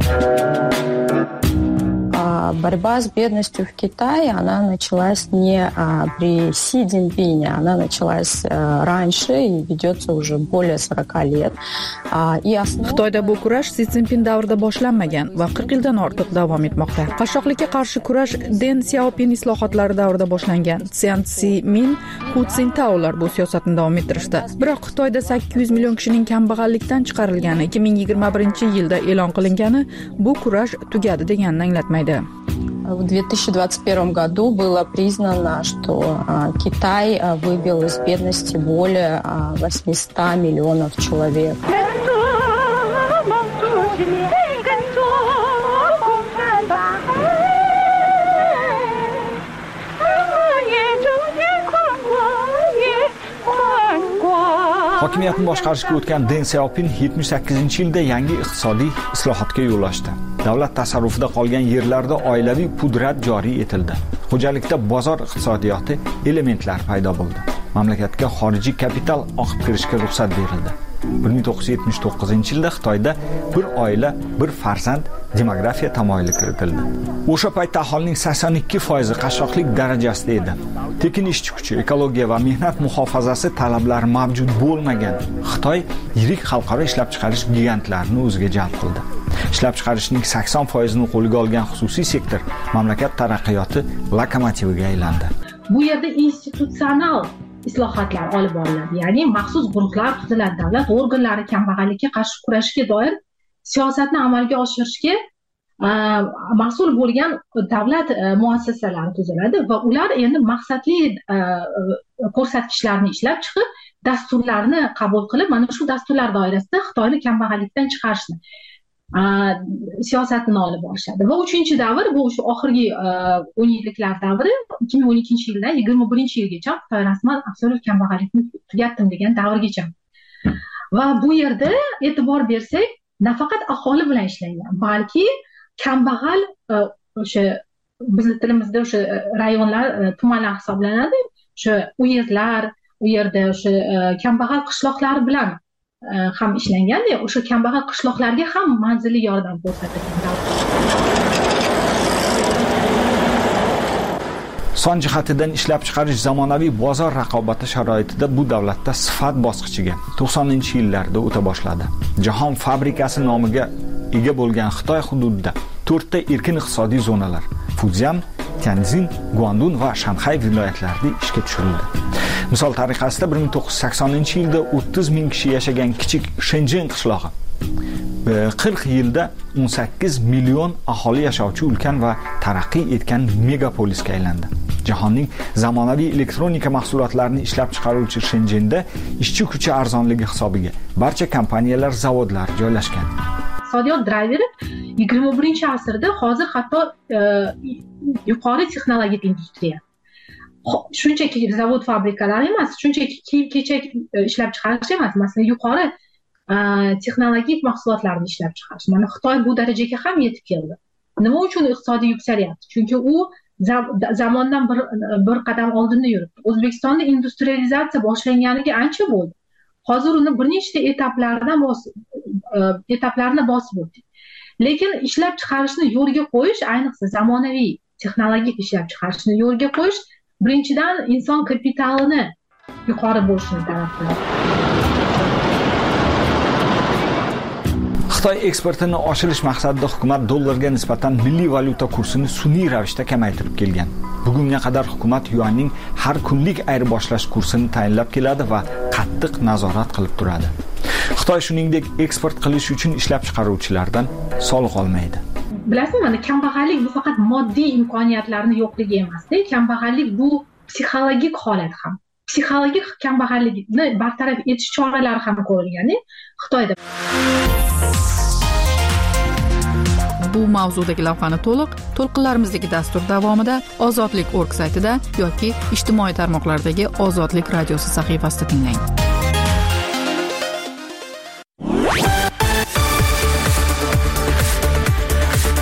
Борьба с бедностью в Китае, она началась не а, при Си Цзиньпине, она началась а, раньше и ведется уже более сорока лет. А, и основ... Xitoyda bu kurash Si Szinpin davrida boshlanmagan va qirq yildan ortiq davom etmoqda. Qashshoqlikka qarshi kurash Deng Xiaoping islohotlari davrida boshlangan. Jiang Zemin, Hu Jintao bu siyosatni davom ettirishdi. Biroq Xitoyda sakkiz yuz million kishining kambag'allikdan chiqarilgani ikki ming yigirma birinchi yilda e'lon qilingani bu kurash tugadi deganini anglatmaydi. В две тысячи двадцать первом году было признано, что а, Китай а, выбил из бедности более а, восемьсот миллионов человек. Hokimiyatni boshqarishga o'tgan Deng Xiaoping yetmish sakkizinchi yilda yangi iqtisodiy islohotga yo'l ochdi. Davlat tasarrufida qolgan yerlarda oilaviy pudrat joriy etildi. Xo'jalikda bozor iqtisodiyoti elementlari paydo bo'ldi. Mamlakatga xorijiy kapital oqib kirishga ruxsat berildi. bir ming to'qqiz yuz yetmish to'qqizinchi yilda Xitoyda bir oila, bir farzand demografiya tamoyili kiritildi. O'sha paytda aholining sakson ikki foizi qashshoqlik darajasida edi. Tekin ishchi kuchi, ekologiya va mehnat muhofazasi talablari mavjud bo'lmagan Xitoy yirik xalqaro ishlab chiqarish gigantlarini o'ziga jalb qildi. Ishlab chiqarishning sakson foizini qo'lga olgan xususiy sektor mamlakat taraqqiyoti lokomotiviga aylandi. Bu yerda institutsional islohotlar olib boriladi. Ya'ni maxsus guruhlar tuziladi, davlat organlari kambag'allikka qarshi kurashishga doir siyosatni amalga oshirishga mas'ul bo'lgan davlat muassasalari tuziladi va ular endi maqsadli ko'rsatkichlarni ishlab chiqib, dasturlarni qabul qilib, mana shu dasturlar doirasida Xitoyni kambag'allikdan chiqarishni siyosatini olib borishadi. Va uchinchi davr bu o'sha oxirgi o'n yilliklar davri ikki ming o'n ikkinchi yildan yigirma birinchi yilgacha Xitoy rasman absolyut kambag'allikni tugatdim degan davrgacha. Va bu yerda e'tibor bersak, nafaqat aholi bilan ishlangan, balki kambag'al o'sha bizning tilimizda o'sha rayonlar, tumanlar hisoblanadi. O'sha uyezdlar, u yerda o'sha kambag'al qishloqlar bilan ham ishlangan, o'sha kambag'al qishloqlarga ham manzilli yordam ko'rsatilgan. Son jihatidan ishlab chiqarish zamonaviy bozor raqobati sharoitida bu davlatda sifat bosqichiga to'qsoninchi yillarda o'ta boshladi. Jahon fabrikasi nomiga ega bo'lgan Xitoy hududida to'rtta erkin iqtisodiy zonalar Fujian, Tianjin, Guandun va Shanxay viloyatlarida ishga tushirildi. Misol tariqasida bir ming to'qqiz yuz saksoninchi yilda o'ttiz ming kishi yashagan kichik Shenzhen qishlog'i qirq yilda o'n sakkiz million aholi yashovchi ulkan va taraqqiy etgan megapolisga aylandi. Jahonning zamonaviy elektronika mahsulotlarini ishlab chiqaruvchi Shenzhenda ishchi kuchi arzonligi hisobiga barcha kompaniyalar, zavodlar joylashgan. Iqtisodiyot drayveri yigirma birinchi asrda hozir hatto yuqori texnologik industriya. Shunchaki zavod, fabrikalar emas, shunchaki kiyim-kechak ishlab chiqarish emas, masalan, yuqori texnologik mahsulotlarni ishlab chiqarish. Mana Xitoy bu darajaga ham yetib keldi. Nima uchun iqtisodiy yuksalyapti? Chunki u zamondan bir bir qadam oldinda yuribdi. O'zbekistonda industrializatsiya boshlanganiga ancha bo'ldi. Hozir uni bir nechta etaplardan bosib etaplarni bosib o'tdik. Lekin ishlab chiqarishni yo'lga qo'yish, ayniqsa zamonaviy texnologik ishlab chiqarishni yo'lga qo'yish, birinchidan inson kapitalini yuqori bo'lishini talab qiladi. Xitoy eksportini oshirish maqsadida hukumat dollarga nisbatan milliy valyuta kursini sun'iy ravishda kamaytirib kelgan. Bugunga qadar hukumat yuanning har kunlik ayirboshlash kursini tayinlab keladi va qattiq nazorat qilib turadi. Xitoy shuningdek eksport qilish uchun ishlab chiqaruvchilardan soliq olmaydi. Bilasizmi, mana kambag'allik bu faqat moddiy imkoniyatlarni yo'qligi emas-da, kambag'allik bu psixologik holat ham. Psixologik kambag'allikni bartaraf etish choralari ham ko'rilgan Xitoyda. Bu mavzudagi lavhani to'liq to'lqinlarimizdagi dastur davomida Ozodlik nokta org saytida yoki ijtimoiy tarmoqlardagi Ozodlik radiosi sahifasida tinglang.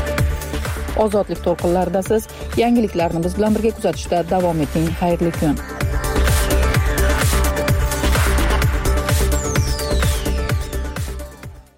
Ozodlik to'lqinlarida siz yangiliklarni biz bilan birga kuzatishda davom eting. Xayrli kun.